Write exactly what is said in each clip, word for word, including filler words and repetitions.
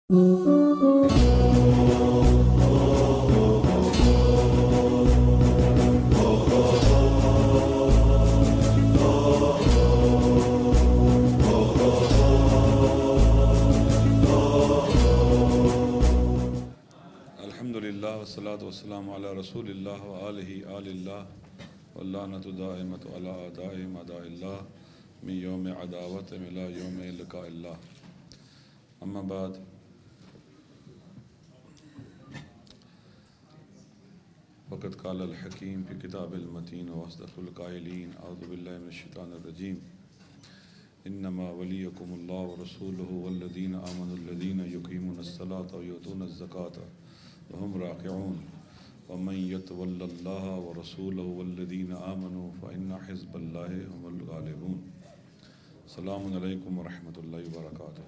الحمدللہ والصلاۃ والسلام علی رسول اللہ وآلہ آل اللہ واللعنۃ دائمۃ علی اعدائہم اعداء اللہ من یوم عداوتہم الی یوم لقاء اللہ، اما بعد. وقد قال الحکیم فی کتاب المتین واصدق القائلین اعوذ باللہ من الشیطان الرجیم انما ولیکم اللہ ورسولہ والذین آمنوا الذین یقیمون الصلاۃ ویؤتون الزکاۃ وهم راکعون ومن یتول اللہ ورسولہ والذین آمنوا فإن حزب اللہ هم الغالبون. السلام علیکم ورحمۃ اللہ وبرکاتہ.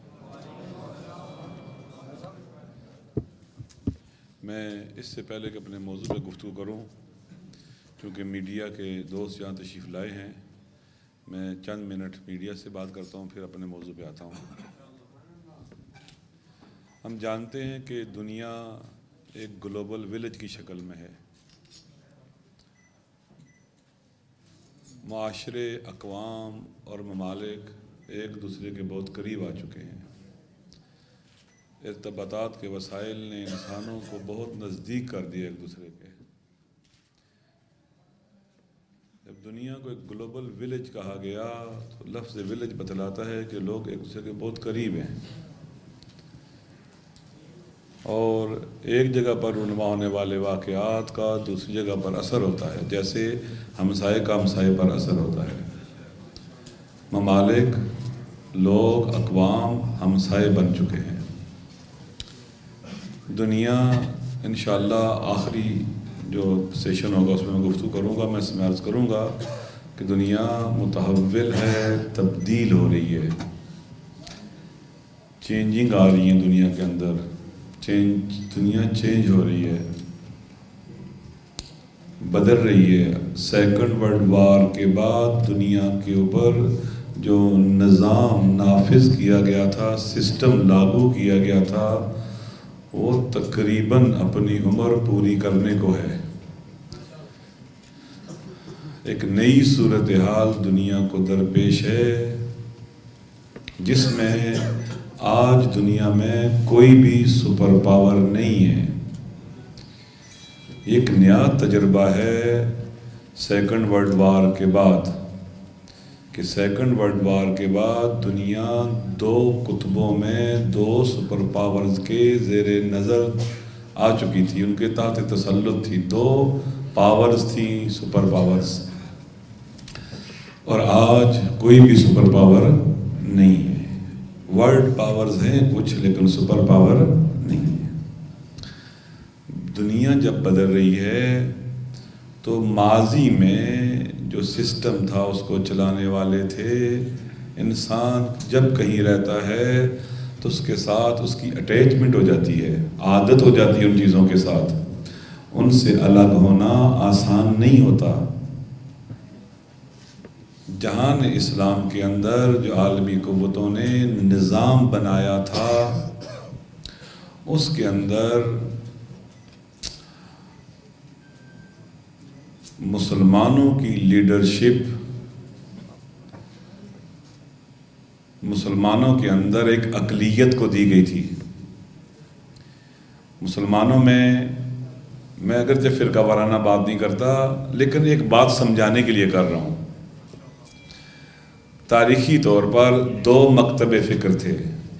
میں اس سے پہلے کہ اپنے موضوع پہ گفتگو کروں، چونکہ میڈیا کے دوست یہاں تشریف لائے ہیں، میں چند منٹ میڈیا سے بات کرتا ہوں، پھر اپنے موضوع پہ آتا ہوں. ہم جانتے ہیں کہ دنیا ایک گلوبل ولیج کی شکل میں ہے. معاشرے، اقوام اور ممالک ایک دوسرے کے بہت قریب آ چکے ہیں. ارتباطات کے وسائل نے انسانوں کو بہت نزدیک کر دیا ایک دوسرے کے. جب دنیا کو ایک گلوبل ولیج کہا گیا تو لفظ ولیج بتلاتا ہے کہ لوگ ایک دوسرے کے بہت قریب ہیں اور ایک جگہ پر رونما ہونے والے واقعات کا دوسری جگہ پر اثر ہوتا ہے، جیسے ہمسائے کا ہمسائے پر اثر ہوتا ہے. ممالک، لوگ، اقوام ہمسائے بن چکے ہیں. دنیا انشاءاللہ آخری جو سیشن ہوگا اس میں میں گفتگو کروں گا، میں اس میں عرض کروں گا کہ دنیا متحول ہے، تبدیل ہو رہی ہے، چینجنگ آ رہی ہے دنیا کے اندر، چینج دنیا چینج ہو رہی ہے، بدل رہی ہے. سیکنڈ ورلڈ وار کے بعد دنیا کے اوپر جو نظام نافذ کیا گیا تھا، سسٹم لاگو کیا گیا تھا، وہ تقریباً اپنی عمر پوری کرنے کو ہے. ایک نئی صورتحال دنیا کو درپیش ہے جس میں آج دنیا میں کوئی بھی سپر پاور نہیں ہے. ایک نیا تجربہ ہے سیکنڈ ورلڈ وار کے بعد، کہ سیکنڈ ورلڈ وار کے بعد دنیا دو قطبوں میں دو سپر پاورز کے زیر نظر آ چکی تھی، ان کے تحت تسلط تھی. دو پاورز تھیں، سپر پاورز، اور آج کوئی بھی سپر پاور نہیں ہے. ورلڈ پاورز ہیں کچھ، لیکن سپر پاور نہیں ہے. دنیا جب بدل رہی ہے تو ماضی میں جو سسٹم تھا اس کو چلانے والے تھے. انسان جب کہیں رہتا ہے تو اس کے ساتھ اس کی اٹیچمنٹ ہو جاتی ہے، عادت ہو جاتی ہے ان چیزوں کے ساتھ. ان سے الگ ہونا آسان نہیں ہوتا. جہان اسلام کے اندر جو عالمی قوتوں نے نظام بنایا تھا، اس کے اندر مسلمانوں کی لیڈرشپ، مسلمانوں کے اندر ایک اقلیت کو دی گئی تھی. مسلمانوں میں، میں اگرچہ فرقہ وارانہ بات نہیں کرتا لیکن ایک بات سمجھانے کے لیے کر رہا ہوں. تاریخی طور پر دو مکتب فکر تھے،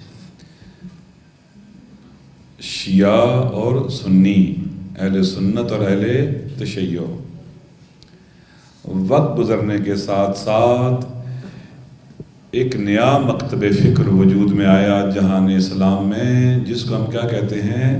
شیعہ اور سنی، اہل سنت اور اہل تشیع. وقت گزرنے کے ساتھ ساتھ ایک نیا مکتب فکر وجود میں آیا جہان اسلام میں، جس کو ہم کیا کہتے ہیں؟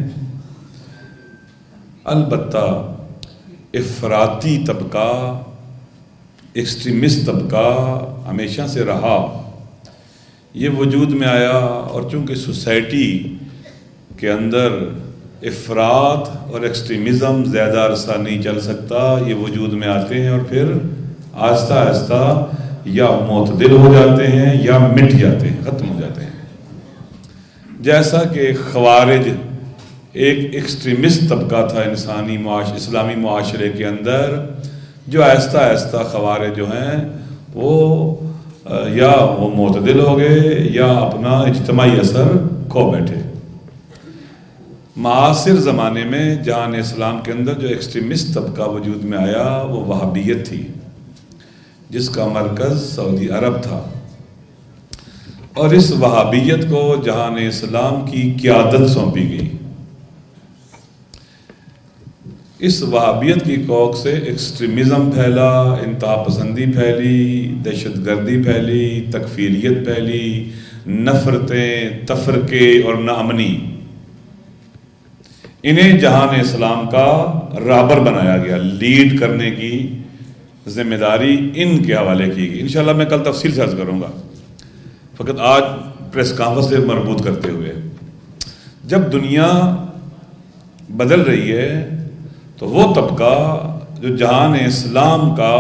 البتہ افراطی طبقہ، ایکسٹریمسٹ طبقہ ہمیشہ سے رہا، یہ وجود میں آیا. اور چونکہ سوسائٹی کے اندر افراط اور ایکسٹریمزم زیادہ عرصہ نہیں چل سکتا، یہ وجود میں آتے ہیں اور پھر آہستہ آہستہ یا معتدل ہو جاتے ہیں یا مٹ جاتے ہیں، ختم ہو جاتے ہیں. جیسا کہ خوارج ایک ایکسٹریمسٹ طبقہ تھا انسانی معاش اسلامی معاشرے کے اندر، جو آہستہ آہستہ خوارج جو ہیں وہ یا وہ معتدل ہو گئے یا اپنا اجتماعی اثر کھو بیٹھے۔ معاصر زمانے میں جہان اسلام کے اندر جو ایکسٹریمسٹ طبقہ وجود میں آیا وہ وہابیت تھی، جس کا مرکز سعودی عرب تھا، اور اس وہابیت کو جہان اسلام کی قیادت سونپی گئی۔ اس وہابیت کی کوکھ سے ایکسٹریمزم پھیلا، انتہا پسندی پھیلی، دہشت گردی پھیلی، تکفیریت پھیلی، نفرتیں، تفرقے اور ناامنی، انہیں جہان اسلام کا رہبر بنایا گیا۔ لیڈ کرنے کی ذمہ داری ان کے حوالے کی گئی۔ انشاءاللہ میں کل تفصیل سے عرض کروں گا، فقط آج پریس کانفرنس سے مربوط کرتے ہوئے، جب دنیا بدل رہی ہے تو وہ طبقہ جو جہان اسلام کا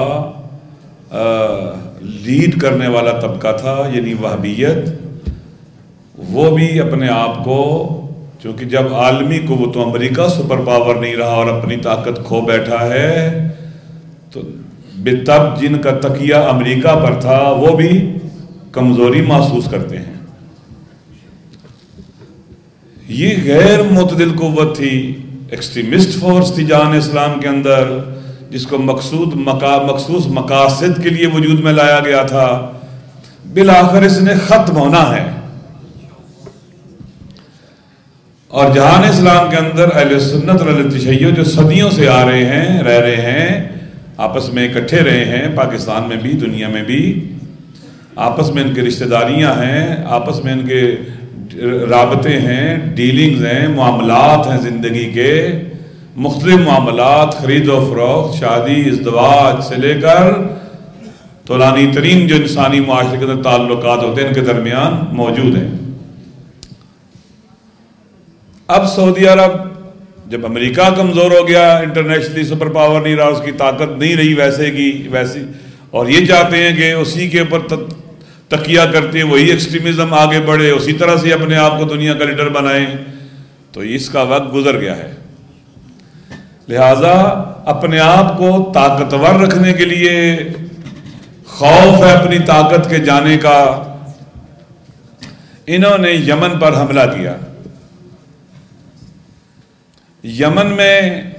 لیڈ کرنے والا طبقہ تھا، یعنی وہابیت، وہ بھی اپنے آپ کو، چونکہ جب عالمی قوتوں امریکہ سپر پاور نہیں رہا اور اپنی طاقت کھو بیٹھا ہے، تو بالطبع جن کا تکیہ امریکہ پر تھا وہ بھی کمزوری محسوس کرتے ہیں۔ یہ غیر معتدل قوت تھی، ایکسٹریمسٹ فورس تھی جہان اسلام کے اندر، جس کو مقصود مقا مخصوص مقاصد کے لیے وجود میں لایا گیا تھا۔ بالآخر اس نے ختم ہونا ہے، اور جہان اسلام کے اندر اہل سنت اور اہل تشیع جو صدیوں سے آ رہے ہیں، رہ رہے ہیں، آپس میں اکٹھے رہے ہیں، پاکستان میں بھی، دنیا میں بھی، آپس میں ان کے رشتہ داریاں ہیں، آپس میں ان کے رابطے ہیں، ڈیلنگز ہیں، معاملات ہیں، زندگی کے مختلف معاملات، خرید و فروخت، شادی، ازدواج سے لے کر طولانی ترین جو انسانی معاشرے کے اندر تعلقات ہوتے ہیں، ان کے درمیان موجود ہیں۔ اب سعودی عرب جب امریکہ کمزور ہو گیا، انٹرنیشنلی سپر پاور نہیں رہا، اس کی طاقت نہیں رہی ویسے کی ویسی، اور یہ چاہتے ہیں کہ اسی کے اوپر تکیہ کرتے ہیں وہی ایکسٹریمزم آگے بڑھے، اسی طرح سے اپنے آپ کو دنیا کا لیڈر بنائیں، تو اس کا وقت گزر گیا ہے۔ لہٰذا اپنے آپ کو طاقتور رکھنے کے لیے، خوف ہے اپنی طاقت کے جانے کا، انہوں نے یمن پر حملہ کیا۔ یمن میں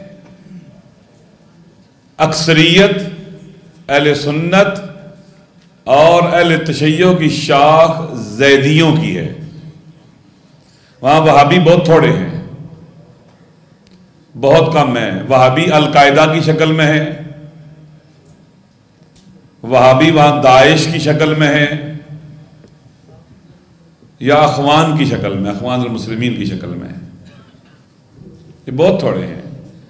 اکثریت اہل سنت اور اہل تشیع کی شاخ زیدیوں کی ہے، وہاں وہابی بہت تھوڑے ہیں، بہت کم ہیں۔ وہابی القاعدہ کی شکل میں ہے، وہابی وہاں داعش کی شکل میں ہے، یا اخوان کی شکل میں، اخوان المسلمین کی شکل میں ہے، یہ بہت تھوڑے ہیں۔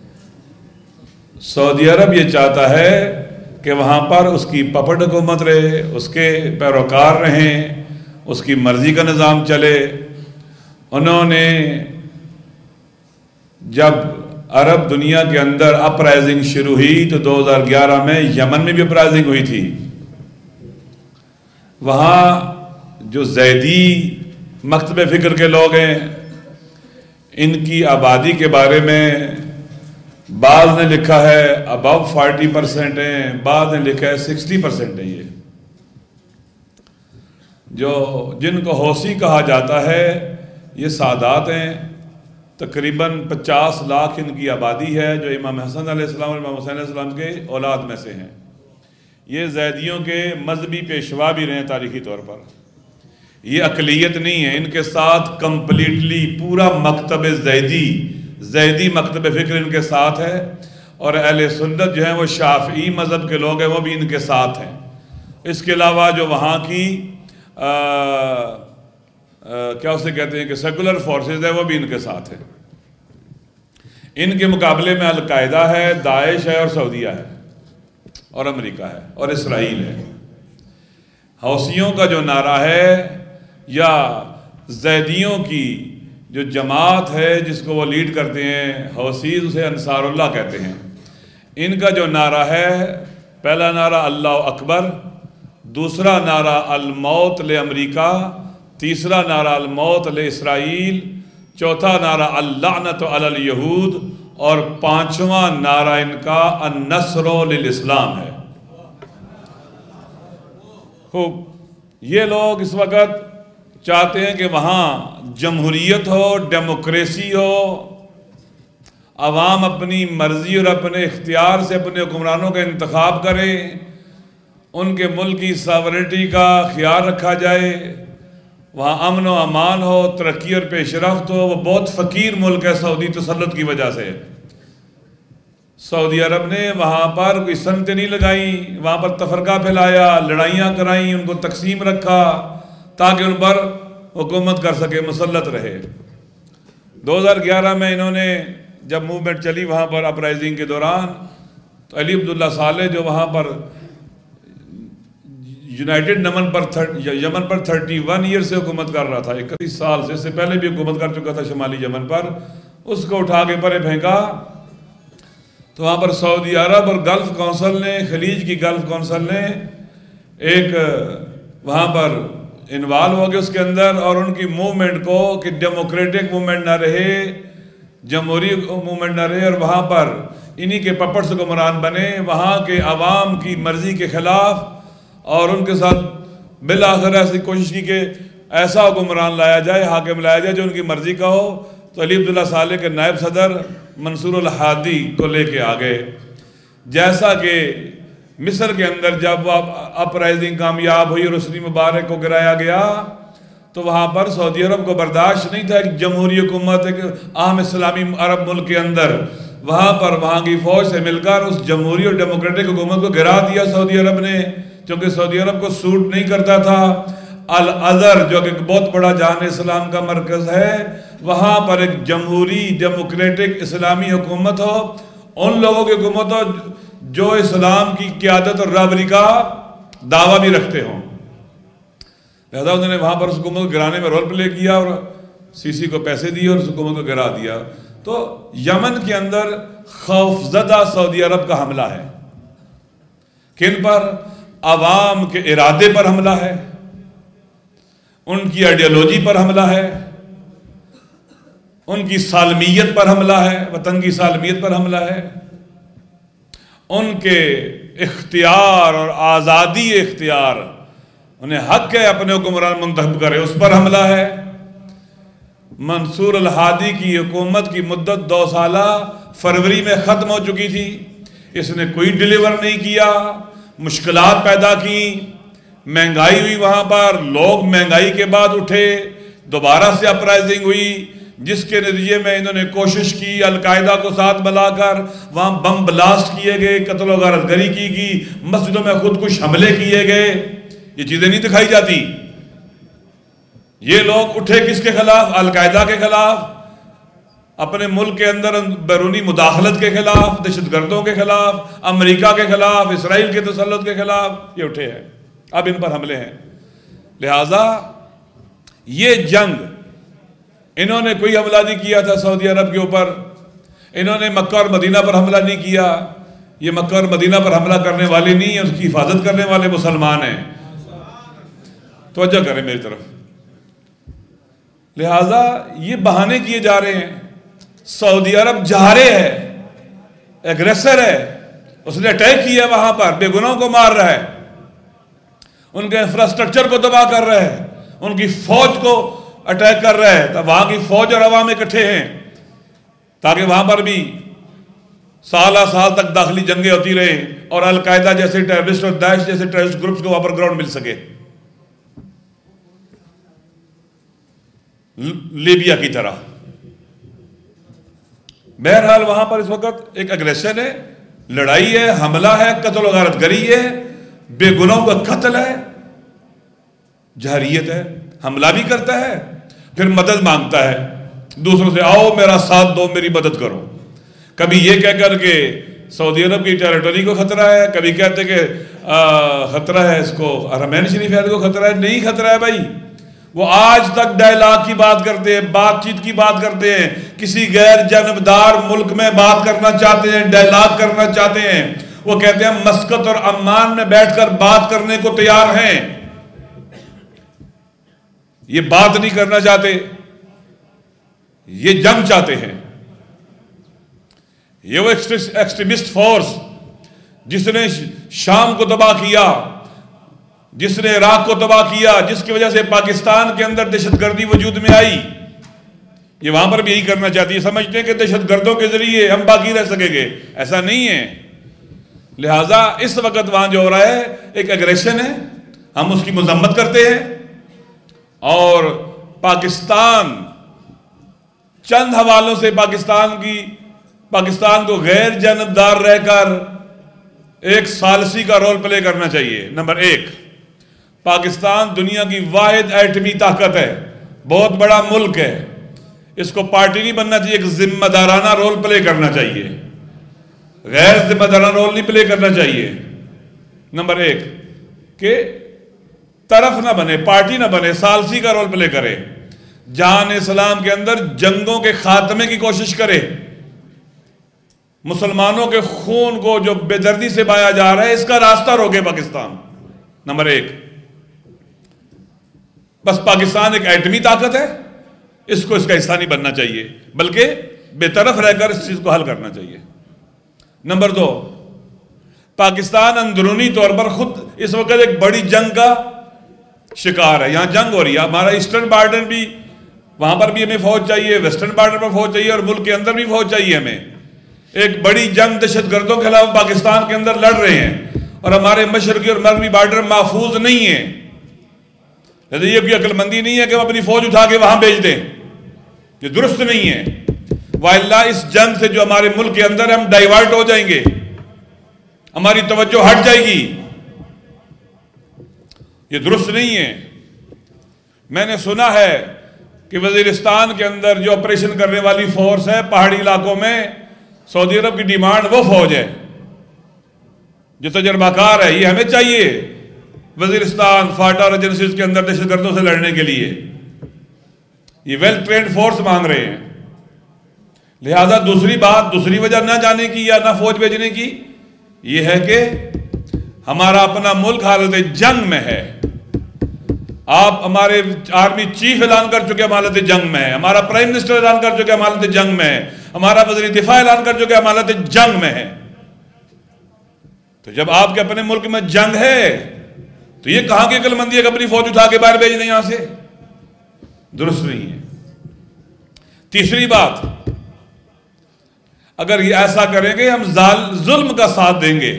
سعودی عرب یہ چاہتا ہے کہ وہاں پر اس کی پپٹ حکومت رہے، اس کے پیروکار رہیں، اس کی مرضی کا نظام چلے۔ انہوں نے جب عرب دنیا کے اندر اپرائزنگ شروع ہوئی تو دو ہزار گیارہ میں یمن میں بھی اپرائزنگ ہوئی تھی، وہاں جو زیدی مکتب فکر کے لوگ ہیں، ان کی آبادی کے بارے میں بعض نے لکھا ہے ابو فورٹی پرسینٹ ہیں، بعض نے لکھا ہے سکسٹی پرسینٹ ہیں۔ یہ جو جن کو حوثی کہا جاتا ہے، یہ سادات ہیں، تقریباً پچاس لاکھ ان کی آبادی ہے، جو امام حسن علیہ السلام اور امام حسین علیہ السلام کے اولاد میں سے ہیں۔ یہ زیدیوں کے مذہبی پیشوا بھی رہے ہیں تاریخی طور پر، یہ اقلیت نہیں ہے، ان کے ساتھ کمپلیٹلی پورا مکتب زیدی زیدی مکتب فکر ان کے ساتھ ہے، اور اہل سنت جو ہیں وہ شافعی مذہب کے لوگ ہیں، وہ بھی ان کے ساتھ ہیں۔ اس کے علاوہ جو وہاں کی آ, آ, کیا اسے کہتے ہیں کہ سیکولر فورسز ہے، وہ بھی ان کے ساتھ ہیں۔ ان کے مقابلے میں القاعدہ ہے، داعش ہے، اور سعودیہ ہے، اور امریکہ ہے، اور اسرائیل ہے۔ حوثیوں کا جو نعرہ ہے، یا زیدیوں کی جو جماعت ہے جس کو وہ لیڈ کرتے ہیں، حوثیز اسے انصار اللہ کہتے ہیں، ان کا جو نعرہ ہے، پہلا نعرہ اللہ اکبر، دوسرا نعرہ الموت لامریکہ، تیسرا نعرہ الموت علی اسرائیل، چوتھا نعرہ اللعنت علی الیہود، اور پانچواں نعرہ ان کا النصر للاسلام ہے۔ خوب، یہ لوگ اس وقت چاہتے ہیں کہ وہاں جمہوریت ہو، ڈیموکریسی ہو، عوام اپنی مرضی اور اپنے اختیار سے اپنے حکمرانوں کا انتخاب کریں، ان کے ملک کی ساورنٹی کا خیال رکھا جائے، وہاں امن و امان ہو، ترقی اور پیش رفت ہو۔ وہ بہت فقیر ملک ہے سعودی تسلط کی وجہ سے۔ سعودی عرب نے وہاں پر کوئی صنعتیں نہیں لگائیں، وہاں پر تفرقہ پھیلایا، لڑائیاں کرائیں، ان کو تقسیم رکھا تاکہ ان پر حکومت کر سکے، مسلط رہے۔ دو ہزار گیارہ میں انہوں نے جب موومنٹ چلی وہاں پر اپرائزنگ کے دوران، تو علی عبداللہ صالح جو وہاں پر یونائٹڈ نمن پر یمن پر تھرٹی ون ایئر سے حکومت کر رہا تھا، اکتیس سال سے، اس سے پہلے بھی حکومت کر چکا تھا شمالی یمن پر، اس کو اٹھا کے پرے پھینکا۔ تو وہاں پر سعودی عرب اور گلف کونسل نے، خلیج کی گلف کونسل نے ایک وہاں پر انوالو ہو گئے اس کے اندر، اور ان کی موومنٹ کو کہ ڈیموکریٹک موومنٹ نہ رہے، جمہوری موومنٹ نہ رہے، اور وہاں پر انہی کے پپٹس حکمران بنے، وہاں کے عوام کی مرضی کے خلاف، اور ان کے ساتھ بالآخر ایسی کوشش کی کہ ایسا حکمران لایا جائے، حاکم لایا جائے جو ان کی مرضی کا ہو۔ تو علی عبداللہ صالح کے نائب صدر منصور الحادی کو لے کے آ گئے۔ جیسا کہ مصر کے اندر جب وہ اپرائزنگ کامیاب ہوئی اور حسنی مبارک کو گرایا گیا، تو وہاں پر سعودی عرب کو برداشت نہیں تھا ایک جمہوری حکومت، ایک عام اسلامی عرب ملک کے اندر، وہاں پر وہاں کی فوج سے مل کر اس جمہوری اور ڈیموکریٹک حکومت کو گرا دیا سعودی عرب نے، کیونکہ سعودی عرب کو سوٹ نہیں کرتا تھا۔ الازہر جو کہ ایک بہت بڑا جہان اسلام کا مرکز ہے، وہاں پر ایک جمہوری ڈیموکریٹک اسلامی حکومت ہو، ان لوگوں کی حکومت ہو جو اسلام کی قیادت اور رہبری کا دعویٰ بھی رکھتے ہوں۔ لہذا انہوں نے وہاں پر اس حکومت کو گرانے میں رول پلے کیا اور سی سی کو پیسے دیے اور اس حکومت کو گرا دیا۔ تو یمن کے اندر خوفزدہ سعودی عرب کا حملہ ہے۔ کن پر؟ عوام کے ارادے پر حملہ ہے، ان کی آئیڈیالوجی پر حملہ ہے، ان کی سالمیت پر حملہ ہے، وطن کی سالمیت پر حملہ ہے، ان کے اختیار اور آزادی اختیار، انہیں حق ہے اپنے حکمران منتخب کرے، اس پر حملہ ہے۔ منصور الحادی کی حکومت کی مدت دو سالہ فروری میں ختم ہو چکی تھی، اس نے کوئی ڈیلیور نہیں کیا، مشکلات پیدا کی، مہنگائی ہوئی، وہاں پر لوگ مہنگائی کے بعد اٹھے، دوبارہ سے اپرائزنگ ہوئی، جس کے نتیجے میں انہوں نے کوشش کی القاعدہ کو ساتھ ملا کر وہاں بم بلاسٹ کیے گئے، قتل و غارت گری کی گئی، مسجدوں میں خودکش حملے کیے گئے۔ یہ چیزیں نہیں دکھائی جاتی۔ یہ لوگ اٹھے کس کے خلاف؟ القاعدہ کے خلاف، اپنے ملک کے اندر بیرونی مداخلت کے خلاف، دہشت گردوں کے خلاف، امریکہ کے خلاف، اسرائیل کے تسلط کے خلاف یہ اٹھے ہیں، اب ان پر حملے ہیں۔ لہٰذا یہ جنگ انہوں نے کوئی حملہ نہیں کیا تھا سعودی عرب کے اوپر، انہوں نے مکہ اور مدینہ پر حملہ نہیں کیا، یہ مکہ اور مدینہ پر حملہ کرنے والے نہیں ہیں، اس کی حفاظت کرنے والے مسلمان ہیں۔ توجہ کریں میری طرف۔ لہٰذا یہ بہانے کیے جا رہے ہیں، سعودی عرب جہارے ہے، ایگریسر ہے، اس نے اٹیک کیا وہاں پر، بے گناہوں کو مار رہا ہے، ان کے انفراسٹرکچر کو تباہ کر رہا ہے، ان کی فوج کو اٹیک کر رہا ہے۔ تو وہاں کی فوج اور عوام اکٹھے ہیں تاکہ وہاں پر بھی سالہ سال تک داخلی جنگیں ہوتی رہیں اور القاعدہ جیسے ٹیررسٹ اور داعش جیسے ٹیررسٹ گروپس کو وہاں پر گراؤنڈ مل سکے۔ لیبیا کی طرح۔ بہرحال وہاں پر اس وقت ایک اگریشن ہے، لڑائی ہے، حملہ ہے، قتل و غارت گری ہے، بے گناہوں کا قتل ہے، جہریت ہے، حملہ بھی کرتا ہے، پھر مدد مانگتا ہے دوسروں سے، آؤ میرا ساتھ دو، میری مدد کرو۔ کبھی یہ کہہ کر کہ سعودی عرب کی ٹیریٹری کو خطرہ ہے، کبھی کہتے کہ خطرہ ہے اس کو، حرمین شریف کو خطرہ ہے۔ نہیں خطرہ ہے بھائی، وہ آج تک ڈائلاگ کی بات کرتے ہیں، بات چیت کی بات کرتے ہیں، کسی غیر جانبدار ملک میں بات کرنا چاہتے ہیں، ڈائلاگ کرنا چاہتے ہیں، وہ کہتے ہیں مسقط اور عمان میں بیٹھ کر بات کرنے کو تیار ہیں۔ یہ بات نہیں کرنا چاہتے، یہ جنگ چاہتے ہیں۔ یہ وہ ایکسٹریمسٹ فورس جس نے شام کو تباہ کیا، جس نے عراق کو تباہ کیا، جس کی وجہ سے پاکستان کے اندر دہشت گردی وجود میں آئی، یہ وہاں پر بھی یہی کرنا چاہتی ہے۔ سمجھتے ہیں کہ دہشت گردوں کے ذریعے ہم باقی رہ سکیں گے، ایسا نہیں ہے۔ لہٰذا اس وقت وہاں جو ہو رہا ہے ایک ایگریشن ہے، ہم اس کی مذمت کرتے ہیں، اور پاکستان چند حوالوں سے پاکستان کی پاکستان کو غیر جانبدار رہ کر ایک ثالثی کا رول پلے کرنا چاہیے۔ نمبر ایک، پاکستان دنیا کی واحد ایٹمی طاقت ہے، بہت بڑا ملک ہے، اس کو پارٹی نہیں بننا چاہیے، ایک ذمہ دارانہ رول پلے کرنا چاہیے، غیر ذمہ دارانہ رول نہیں پلے کرنا چاہیے۔ نمبر ایک کہ طرف نہ بنے، پارٹی نہ بنے، ثالثی کا رول پلے کرے، جہان اسلام کے اندر جنگوں کے خاتمے کی کوشش کرے، مسلمانوں کے خون کو جو بے دردی سے بہایا جا رہا ہے اس کا راستہ روکے پاکستان۔ نمبر ایک، بس پاکستان ایک ایٹمی طاقت ہے، اس کو اس کا حصہ نہیں بننا چاہیے، بلکہ بے طرف رہ کر اس چیز کو حل کرنا چاہیے۔ نمبر دو، پاکستان اندرونی طور پر خود اس وقت ایک بڑی جنگ کا شکار ہے، یہاں جنگ ہو رہی ہے، ہمارا ایسٹرن بارڈر بھی، وہاں پر بھی ہمیں فوج چاہیے، ویسٹرن بارڈر پر فوج چاہیے، اور ملک کے اندر بھی فوج چاہیے ہمیں۔ ایک بڑی جنگ دہشت گردوں کے خلاف پاکستان کے اندر لڑ رہے ہیں، اور ہمارے مشرقی اور مغربی بارڈر محفوظ نہیں ہیں۔ لیکن یہ کوئی عقل مندی نہیں ہے کہ ہم اپنی فوج اٹھا کے وہاں بھیج دیں، یہ درست نہیں ہے۔ وَإِلَّا اس جنگ سے جو ہمارے ملک کے اندر ہم ڈائیورٹ ہو جائیں گے، ہماری توجہ ہٹ جائے گی، یہ درست نہیں ہے۔ میں نے سنا ہے کہ وزیرستان کے اندر جو آپریشن کرنے والی فورس ہے پہاڑی علاقوں میں، سعودی عرب کی ڈیمانڈ وہ فوج ہے جو تجربہ کار ہے، یہ ہمیں چاہیے وزیرستان فاٹا اور ایجنسیز کے اندر دہشت گردوں سے لڑنے کے لیے، یہ ویل ٹرینڈ فورس مانگ رہے ہیں۔ لہذا دوسری بات، دوسری وجہ نہ جانے کی یا نہ فوج بھیجنے کی یہ ہے کہ ہمارا اپنا ملک حالت جنگ میں ہے۔ آپ ہمارے آرمی چیف اعلان کر چکے ہم حالت جنگ میں ہے، ہمارا پرائم منسٹر اعلان کر چکے ہم حالت جنگ میں ہے، ہمارا وزیر دفاع اعلان کر چکے ہم حالت جنگ میں ہے۔ تو جب آپ کے اپنے ملک میں جنگ ہے تو یہ کہاں کی عقل مندی ہے کہ اپنی فوج اٹھا کے باہر بھیج دیں یہاں سے؟ درست نہیں ہے۔ تیسری بات، اگر یہ ایسا کریں گے ہم ظلم کا ساتھ دیں گے،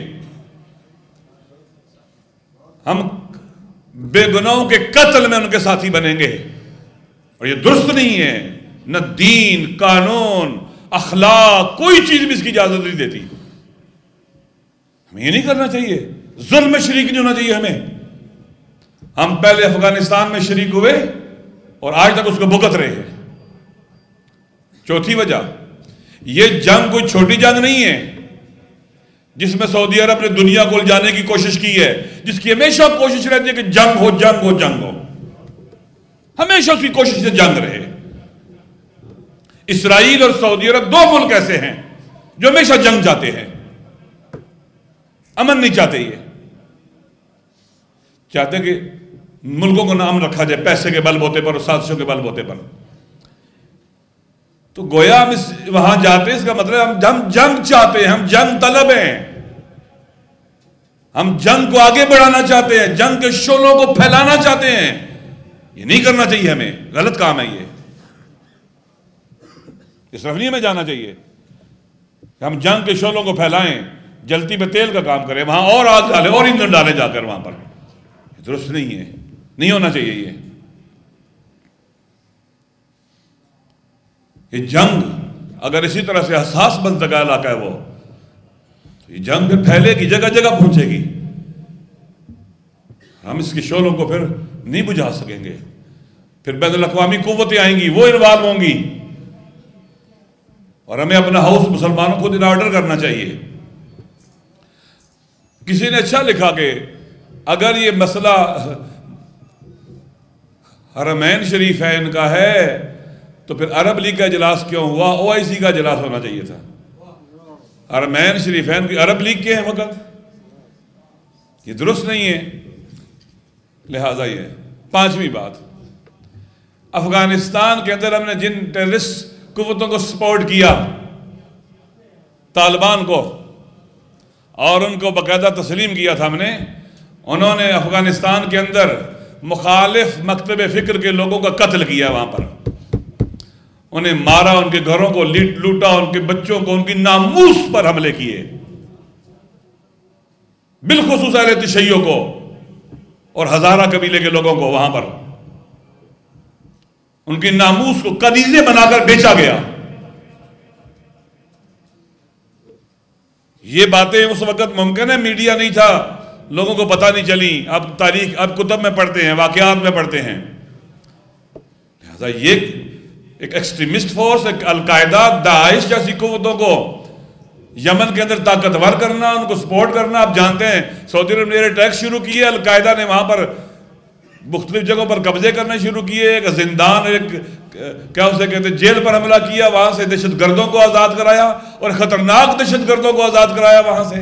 ہم بے گناہوں کے قتل میں ان کے ساتھی بنیں گے، اور یہ درست نہیں ہے۔ نہ دین، قانون، اخلاق، کوئی چیز بھی اس کی اجازت نہیں دیتی۔ ہمیں یہ نہیں کرنا چاہیے، ظلم میں شریک نہیں ہونا چاہیے ہمیں۔ ہم پہلے افغانستان میں شریک ہوئے اور آج تک اس کو بھگت رہے ہیں۔ چوتھی وجہ، یہ جنگ کوئی چھوٹی جنگ نہیں ہے جس میں سعودی عرب نے دنیا کو الجانے کی کوشش کی ہے، جس کی ہمیشہ کوشش رہتی ہے کہ جنگ ہو جنگ ہو جنگ ہو، ہمیشہ اس کی کوشش سے جنگ رہے۔ اسرائیل اور سعودی عرب دو ملک ایسے ہیں جو ہمیشہ جنگ چاہتے ہیں، امن نہیں چاہتے۔ یہ چاہتے کہ ملکوں کو نام رکھا جائے پیسے کے بل بوتے پر اور سازشوں کے بل بوتے پر۔ تو گویا ہم اس وہاں جاتے ہیں، اس کا مطلب ہم ہم جنگ چاہتے ہیں، ہم جنگ طلب ہیں، ہم جنگ کو آگے بڑھانا چاہتے ہیں، جنگ کے شعلوں کو پھیلانا چاہتے ہیں۔ یہ نہیں کرنا چاہیے ہمیں، غلط کام ہے یہ، اس طرف نہیں ہمیں جانا چاہیے کہ ہم جنگ کے شعلوں کو پھیلائیں، جلتی پہ تیل کا کام کریں، وہاں اور آگ ڈالیں اور ایندھن ڈالیں جا کر وہاں پر۔ درست نہیں ہے، نہیں ہونا چاہیے یہ۔ یہ جنگ اگر اسی طرح سے حساس بن سکا علاقہ ہے وہ، تو یہ جنگ پھر پھیلے گی، جگہ جگہ پہنچے گی، ہم اس کی شعلوں کو پھر نہیں بجھا سکیں گے، پھر بین الاقوامی قوتیں آئیں گی، وہ انوالو ہوں گی، اور ہمیں اپنا ہاؤس مسلمانوں کو ان آرڈر کرنا چاہیے۔ کسی نے اچھا لکھا کہ اگر یہ مسئلہ حرمین شریف ہے ان کا ہے تو پھر عرب لیگ کا اجلاس کیوں ہوا؟ او آئی سی کا اجلاس ہونا چاہیے تھا۔ حرمین شریفین کی عرب لیگ کے ہیں وقت، یہ درست نہیں ہے۔ لہذا یہ پانچویں بات، افغانستان کے اندر ہم نے جن ٹیررسٹ قوتوں کو سپورٹ کیا، طالبان کو، اور ان کو باقاعدہ تسلیم کیا تھا ہم نے، انہوں نے افغانستان کے اندر مخالف مکتب فکر کے لوگوں کا قتل کیا، وہاں پر انہیں مارا، ان کے گھروں کو لوٹا، ان کے بچوں کو، ان کی ناموس پر حملے کیے، بالخصوص اہل تشیع کو اور ہزارہ قبیلے کے لوگوں کو وہاں پر ان کی ناموس کو کنیزیں بنا کر بیچا گیا۔ یہ باتیں اس وقت ممکن ہے میڈیا نہیں تھا، لوگوں کو پتہ نہیں چلی، اب تاریخ اب کتب میں پڑھتے ہیں، واقعات میں پڑھتے ہیں۔ لہذا یہ ایک ایکسٹریمسٹ فورس، ایک القاعدہ، داعش جیسی قوتوں کو یمن کے اندر طاقتور کرنا، ان کو سپورٹ کرنا۔ آپ جانتے ہیں سعودی عرب نے اٹیک شروع کیے، القاعدہ نے وہاں پر مختلف جگہوں پر قبضے کرنے شروع کیے، ایک زندان، ایک کیا اسے کہتے ہیں، جیل پر حملہ کیا، وہاں سے دہشت گردوں کو آزاد کرایا، اور خطرناک دہشت گردوں کو آزاد کرایا وہاں سے۔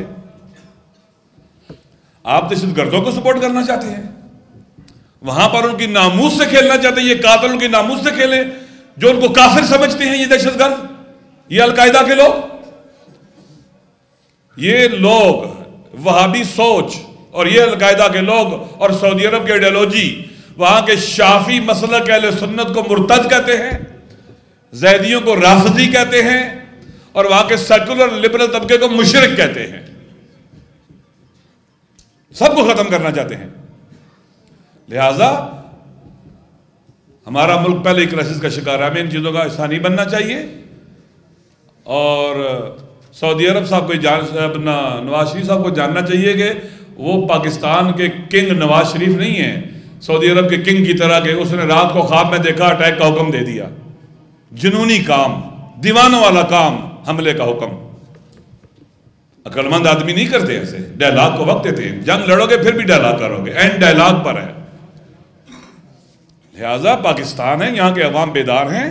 آپ دہشت گردوں کو سپورٹ کرنا چاہتے ہیں، وہاں پر ان کی ناموس سے کھیلنا چاہتے ہیں، یہ قاتل ان کی ناموس سے کھیلیں، جو ان کو کافر سمجھتے ہیں یہ دہشت گرد، یہ القاعدہ کے لوگ، یہ لوگ وہابی سوچ اور یہ القاعدہ کے لوگ اور سعودی عرب کی آئیڈیالوجی، وہاں کے شافی مسلک اہل سنت کو مرتد کہتے ہیں، زیدیوں کو رافضی کہتے ہیں، اور وہاں کے سیکولر لبرل طبقے کو مشرک کہتے ہیں، سب کو ختم کرنا چاہتے ہیں۔ لہذا ہمارا ملک پہلے ہی کرائسس کا شکار ہے، ہمیں ان چیزوں کا حصہ نہیں بننا چاہیے۔ اور سعودی عرب صاحب کو، اپنا نواز شریف صاحب کو جاننا چاہیے کہ وہ پاکستان کے کنگ نواز شریف نہیں ہیں، سعودی عرب کے کنگ کی طرح کہ اس نے رات کو خواب میں دیکھا، اٹیک کا حکم دے دیا۔ جنونی کام، دیوانوں والا کام، حملے کا حکم۔ عقل مند آدمی نہیں کرتے ایسے، ڈائلاگ کو وقت دیتے ہیں، جنگ لڑو گے پھر بھی ڈائلاگ کرو گے، اینڈ ڈائلاگ پر ہے۔ لہذا پاکستان ہے، یہاں کے عوام بیدار ہیں،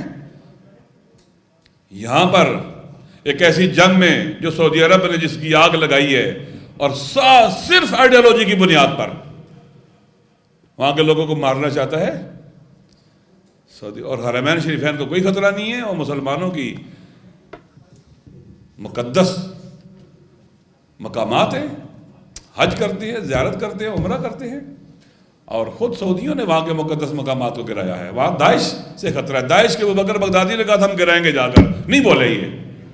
یہاں پر ایک ایسی جنگ میں جو سعودی عرب نے جس کی آگ لگائی ہے، اور صرف آئیڈیالوجی کی بنیاد پر وہاں کے لوگوں کو مارنا چاہتا ہے سعودی، اور حرمین شریفین کو کوئی خطرہ نہیں ہے، اور مسلمانوں کی مقدس مقامات ہیں، حج کرتے ہیں، زیارت کرتے ہیں، عمرہ کرتے ہیں، اور خود سعودیوں نے وہاں کے مقدس مقامات کو گرایا ہے۔ وہاں داعش سے خطرہ ہے، داعش کے ابو بکر بغدادی نے کہا تھا ہم گرائیں گے جا کر، نہیں بولے یہ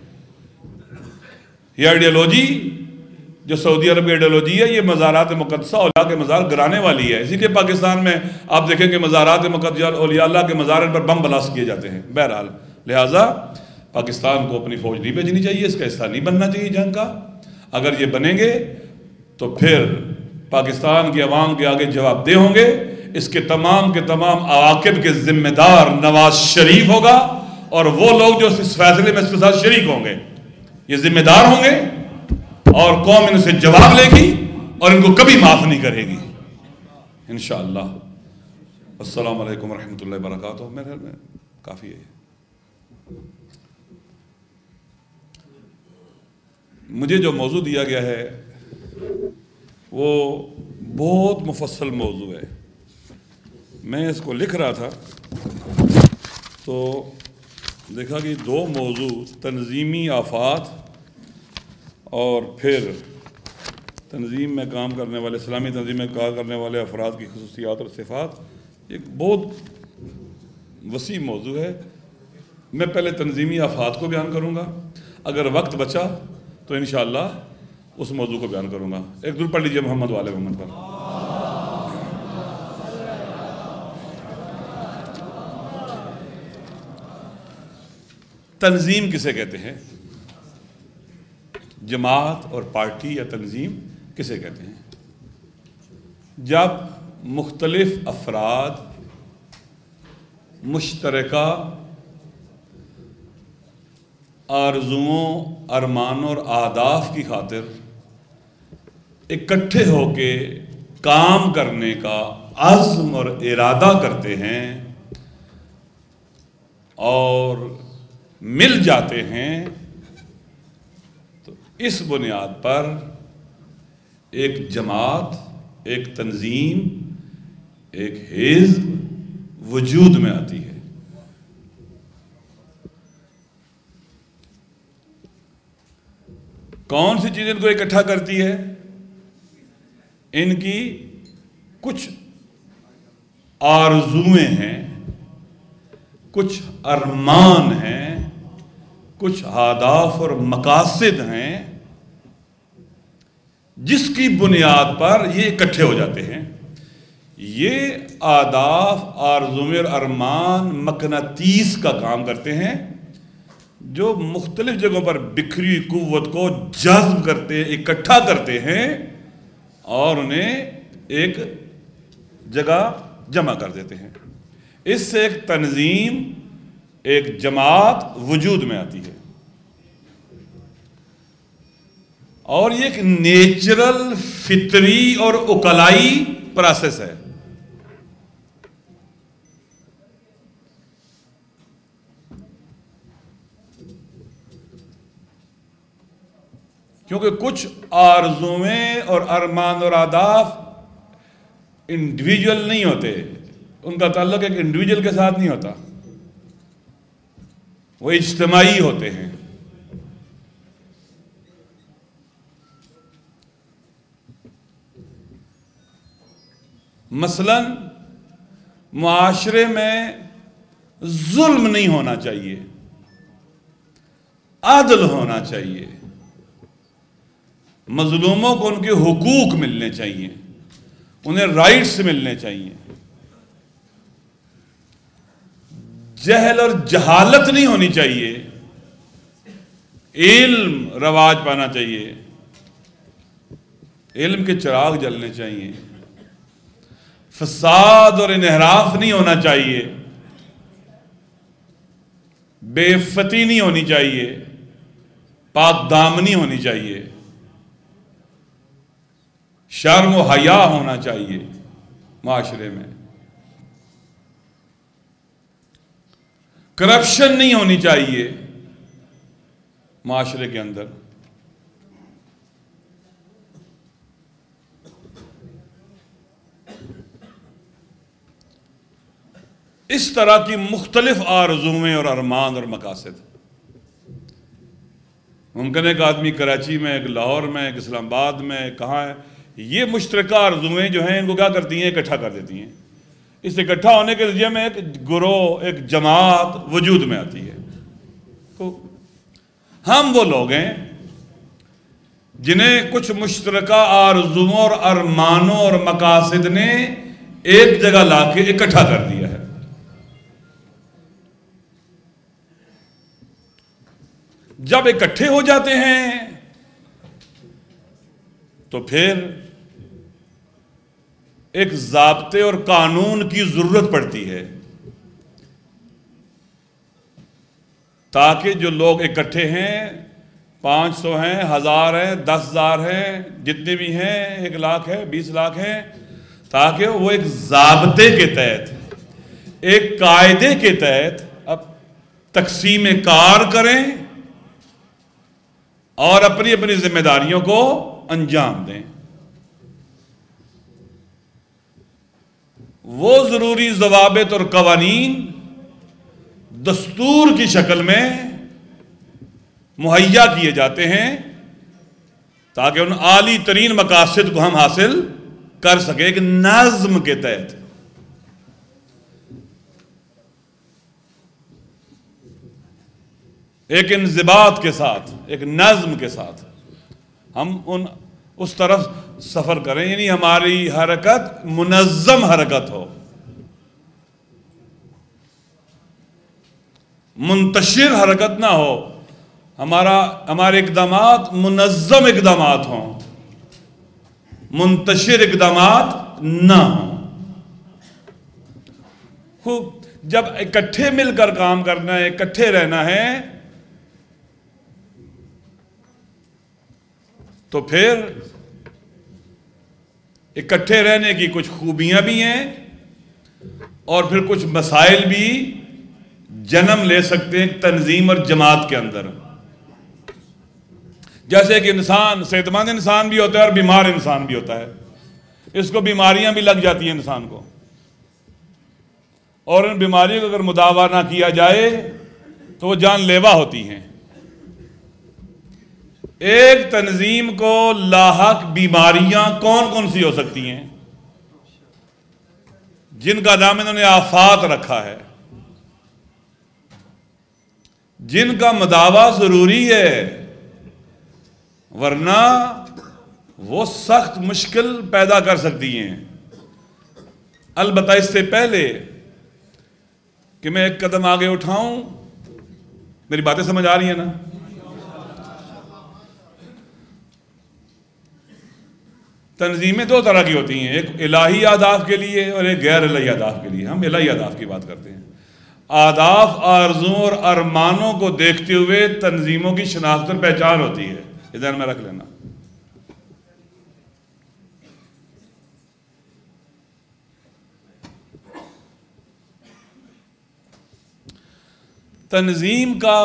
یہ آئیڈیالوجی جو سعودی عرب کی آئیڈیالوجی ہے، یہ مزارات مقدسہ اولیاء کے مزار گرانے والی ہے۔ اسی لیے پاکستان میں آپ دیکھیں کہ مزارات مقدسہ اولیاء اللہ کے مزار پر بم بلاسٹ کیے جاتے ہیں۔ بہرحال لہٰذا پاکستان کو اپنی فوج نہیں بھیجنی چاہیے، اس کا حصہ نہیں بننا چاہیے جنگ کا۔ اگر یہ بنیں گے تو پھر پاکستان کی عوام کے آگے جواب دہ ہوں گے، اس کے تمام کے تمام عواقب کے ذمہ دار نواز شریف ہوگا، اور وہ لوگ جو اس فیصلے میں اس کے ساتھ شریک ہوں گے یہ ذمہ دار ہوں گے، اور قوم ان سے جواب لے گی اور ان کو کبھی معاف نہیں کرے گی انشاءاللہ۔ السلام علیکم ورحمۃ اللہ وبرکاتہ۔ میرے خیال میں کافی ہے۔ مجھے جو موضوع دیا گیا ہے وہ بہت مفصل موضوع ہے۔ میں اس کو لکھ رہا تھا تو دیکھا کہ دو موضوع، تنظیمی آفات اور پھر تنظیم میں کام کرنے والے، اسلامی تنظیم میں کام کرنے والے افراد کی خصوصیات اور صفات، ایک بہت وسیع موضوع ہے۔ میں پہلے تنظیمی آفات کو بیان کروں گا، اگر وقت بچا تو انشاءاللہ اس موضوع کو بیان کروں گا۔ ایک درود پڑھ لیجئے محمد والے محمد پر۔ تنظیم کسے کہتے ہیں؟ جماعت اور پارٹی یا تنظیم کسے کہتے ہیں؟ جب مختلف افراد مشترکہ آرزوؤں، ارمانوں اور اہداف کی خاطر اکٹھے ہو کے کام کرنے کا عزم اور ارادہ کرتے ہیں اور مل جاتے ہیں، تو اس بنیاد پر ایک جماعت، ایک تنظیم، ایک حزب وجود میں آتی ہے۔ کون سی چیز ان کو اکٹھا کرتی ہے؟ ان کی کچھ آرزویں ہیں، کچھ ارمان ہیں، کچھ اہداف اور مقاصد ہیں، جس کی بنیاد پر یہ اکٹھے ہو جاتے ہیں۔ یہ اہداف، آرزویں اور ارمان مقناطیس کا کام کرتے ہیں، جو مختلف جگہوں پر بکھری قوت کو جذب کرتے، اکٹھا کرتے ہیں اور انہیں ایک جگہ جمع کر دیتے ہیں۔ اس سے ایک تنظیم، ایک جماعت وجود میں آتی ہے، اور یہ ایک نیچرل، فطری اور عقلائی پروسیس ہے۔ کیونکہ کچھ آرزویں اور ارمان اور اہداف انڈیویجول نہیں ہوتے، ان کا تعلق ایک انڈیویجول کے ساتھ نہیں ہوتا، وہ اجتماعی ہوتے ہیں۔ مثلا معاشرے میں ظلم نہیں ہونا چاہیے، عدل ہونا چاہیے، مظلوموں کو ان کے حقوق ملنے چاہیے، انہیں رائٹس ملنے چاہیے، جہل اور جہالت نہیں ہونی چاہیے، علم رواج پانا چاہیے، علم کے چراغ جلنے چاہیے، فساد اور انحراف نہیں ہونا چاہیے، بے عفتی نہیں ہونی چاہیے، پاک دامنی ہونی چاہیے، شرم و حیا ہونا چاہیے معاشرے میں، کرپشن نہیں ہونی چاہیے معاشرے کے اندر۔ اس طرح کی مختلف آرزویں اور ارمان اور مقاصد۔ ممکن ہے کہ آدمی کراچی میں، ایک لاہور میں، ایک اسلام آباد میں، کہاں ہے، یہ مشترکہ آرزویں جو ہیں ان کو کیا کرتی ہیں؟ اکٹھا کر دیتی ہیں۔ اس اکٹھا ہونے کے ذریعے میں ایک گروہ، ایک جماعت وجود میں آتی ہے۔ تو ہم وہ لوگ ہیں جنہیں کچھ مشترکہ آرزوؤں اور ارمانوں اور مقاصد نے ایک جگہ لا کے اکٹھا کر دیا ہے۔ جب اکٹھے ہو جاتے ہیں تو پھر ایک ضابطے اور قانون کی ضرورت پڑتی ہے، تاکہ جو لوگ اکٹھے ہیں، پانچ سو ہیں، ہزار ہیں، دس ہزار ہیں، جتنے بھی ہیں، ایک لاکھ ہے، بیس لاکھ ہیں، تاکہ وہ ایک ضابطے کے تحت، ایک قاعدے کے تحت اب تقسیم کار کریں اور اپنی اپنی ذمہ داریوں کو انجام دیں۔ وہ ضروری ضوابط اور قوانین دستور کی شکل میں مہیا کیے جاتے ہیں تاکہ ان عالی ترین مقاصد کو ہم حاصل کر سکیں، ایک نظم کے تحت۔ ایک انضباط کے ساتھ، ایک نظم کے ساتھ ہم ان اس طرف سفر کریں، یعنی ہماری حرکت منظم حرکت ہو، منتشر حرکت نہ ہو، ہمارا ہمارے اقدامات منظم اقدامات ہوں، منتشر اقدامات نہ ہوں۔ خوب، جب اکٹھے مل کر کام کرنا ہے، اکٹھے رہنا ہے، تو پھر اکٹھے رہنے کی کچھ خوبیاں بھی ہیں اور پھر کچھ مسائل بھی جنم لے سکتے ہیں تنظیم اور جماعت کے اندر۔ جیسے کہ انسان صحت مند انسان بھی ہوتا ہے اور بیمار انسان بھی ہوتا ہے، اس کو بیماریاں بھی لگ جاتی ہیں انسان کو، اور ان بیماریوں کو اگر مداوا نہ کیا جائے تو وہ جان لیوا ہوتی ہیں۔ ایک تنظیم کو لاحق بیماریاں کون کون سی ہو سکتی ہیں جن کا نام انہوں نے آفات رکھا ہے، جن کا مداوع ضروری ہے، ورنہ وہ سخت مشکل پیدا کر سکتی ہیں۔ البتہ اس سے پہلے کہ میں ایک قدم آگے اٹھاؤں، میری باتیں سمجھ آ رہی ہیں نا؟ تنظیمیں دو طرح کی ہوتی ہیں، ایک الہی اہداف کے لیے اور ایک غیر الہی اہداف کے لیے۔ ہم الہی اہداف کی بات کرتے ہیں۔ اہداف، آرزوؤں اور ارمانوں کو دیکھتے ہوئے تنظیموں کی شناخت اور پہچان ہوتی ہے، یہ ذہن میں رکھ لینا۔ تنظیم کا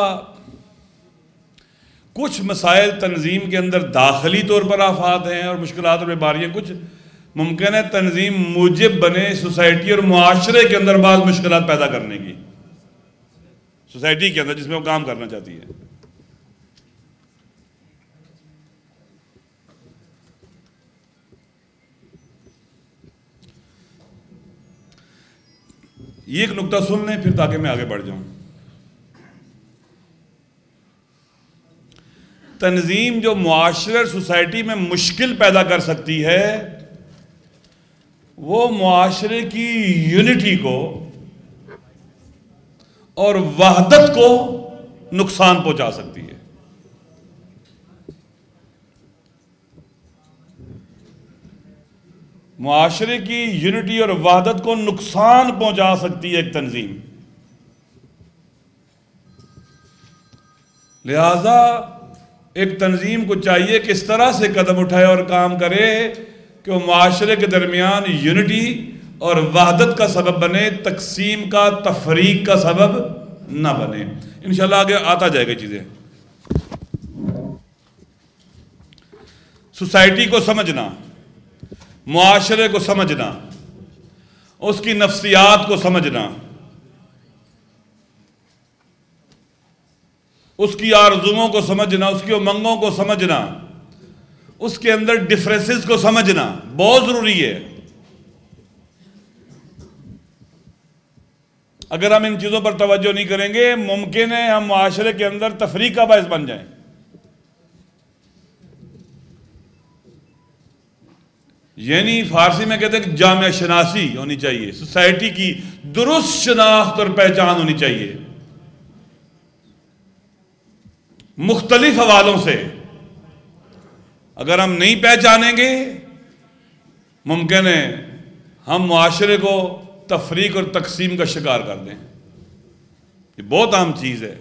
کچھ مسائل تنظیم کے اندر داخلی طور پر آفات ہیں اور مشکلات اور بیماریاں، کچھ ممکن ہے تنظیم موجب بنے سوسائٹی اور معاشرے کے اندر بعض مشکلات پیدا کرنے کی، سوسائٹی کے اندر جس میں وہ کام کرنا چاہتی ہے۔ یہ ایک نقطہ سن لیں پھر تاکہ میں آگے بڑھ جاؤں۔ تنظیم جو معاشرے اور سوسائٹی میں مشکل پیدا کر سکتی ہے وہ معاشرے کی یونٹی کو اور وحدت کو نقصان پہنچا سکتی ہے۔ معاشرے کی یونٹی اور وحدت کو نقصان پہنچا سکتی ہے ایک تنظیم۔ لہذا ایک تنظیم کو چاہیے کہ اس طرح سے قدم اٹھائے اور کام کرے کہ وہ معاشرے کے درمیان یونٹی اور وحدت کا سبب بنے، تقسیم کا، تفریق کا سبب نہ بنے۔ انشاءاللہ آگے آتا جائے گا چیزیں۔ سوسائٹی کو سمجھنا، معاشرے کو سمجھنا، اس کی نفسیات کو سمجھنا، اس کی آرزوؤں کو سمجھنا، اس کی امنگوں کو سمجھنا، اس کے اندر ڈفرینسز کو سمجھنا بہت ضروری ہے۔ اگر ہم ان چیزوں پر توجہ نہیں کریں گے ممکن ہے ہم معاشرے کے اندر تفریق کا باعث بن جائیں۔ یعنی فارسی میں کہتے ہیں کہ جامعہ شناسی ہونی چاہیے، سوسائٹی کی درست شناخت اور پہچان ہونی چاہیے۔ مختلف حوالوں سے اگر ہم نہیں پہچانیں گے ممکن ہے ہم معاشرے کو تفریق اور تقسیم کا شکار کر دیں۔ یہ بہت اہم چیز ہے،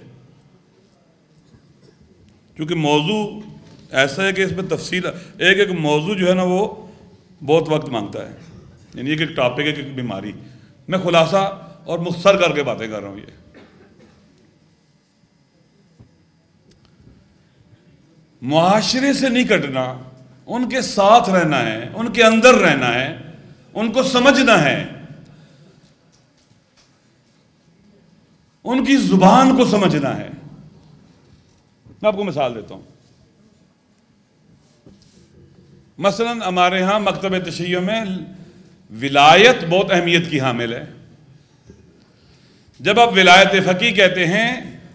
کیونکہ موضوع ایسا ہے کہ اس میں تفصیل ایک ایک موضوع جو ہے نا وہ بہت وقت مانگتا ہے، یعنی ایک ایک ٹاپک ایک ایک بیماری۔ میں خلاصہ اور مختصر کر کے باتیں کر رہا ہوں۔ یہ معاشرے سے نہیں کٹنا، ان کے ساتھ رہنا ہے، ان کے اندر رہنا ہے، ان کو سمجھنا ہے، ان کی زبان کو سمجھنا ہے۔ میں آپ کو مثال دیتا ہوں۔ مثلا ہمارے ہاں مکتب تشیع میں ولایت بہت اہمیت کی حامل ہے۔ جب آپ ولایت فقیہ کہتے ہیں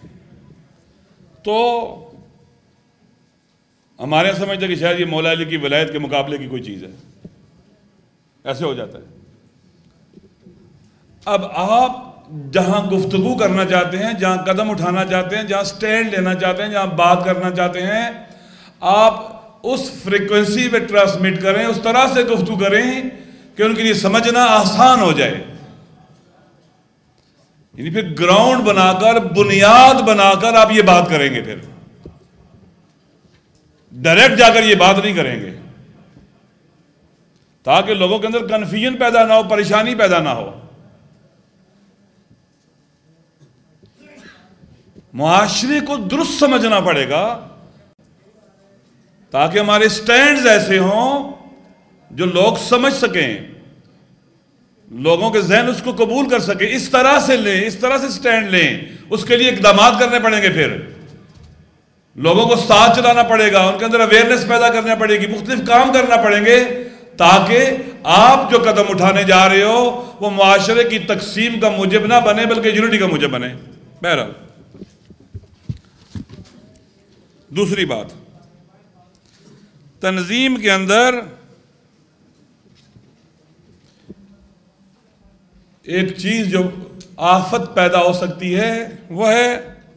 تو ہمارے یہاں سمجھتے کہ شاید یہ مولا علی کی ولایت کے مقابلے کی کوئی چیز ہے، ایسے ہو جاتا ہے۔ اب آپ جہاں گفتگو کرنا چاہتے ہیں، جہاں قدم اٹھانا چاہتے ہیں، جہاں سٹینڈ لینا چاہتے ہیں، جہاں بات کرنا چاہتے ہیں، آپ اس فریکوینسی پہ ٹرانسمٹ کریں، اس طرح سے گفتگو کریں کہ ان کے لیے سمجھنا آسان ہو جائے۔ یعنی پھر گراؤنڈ بنا کر، بنیاد بنا کر آپ یہ بات کریں گے، پھر ڈائریکٹ جا کر یہ بات نہیں کریں گے، تاکہ لوگوں کے اندر کنفیوژن پیدا نہ ہو، پریشانی پیدا نہ ہو۔ معاشرے کو درست سمجھنا پڑے گا تاکہ ہمارے سٹینڈز ایسے ہوں جو لوگ سمجھ سکیں، لوگوں کے ذہن اس کو قبول کر سکیں، اس طرح سے لیں، اس طرح سے سٹینڈ لیں۔ اس کے لیے اقدامات کرنے پڑیں گے۔ پھر لوگوں کو ساتھ چلانا پڑے گا، ان کے اندر اویئرنیس پیدا کرنا پڑے گی، مختلف کام کرنا پڑیں گے تاکہ آپ جو قدم اٹھانے جا رہے ہو وہ معاشرے کی تقسیم کا موجب نہ بنے بلکہ یونٹی کا موجب بنے۔ بہرحال دوسری بات، تنظیم کے اندر ایک چیز جو آفت پیدا ہو سکتی ہے وہ ہے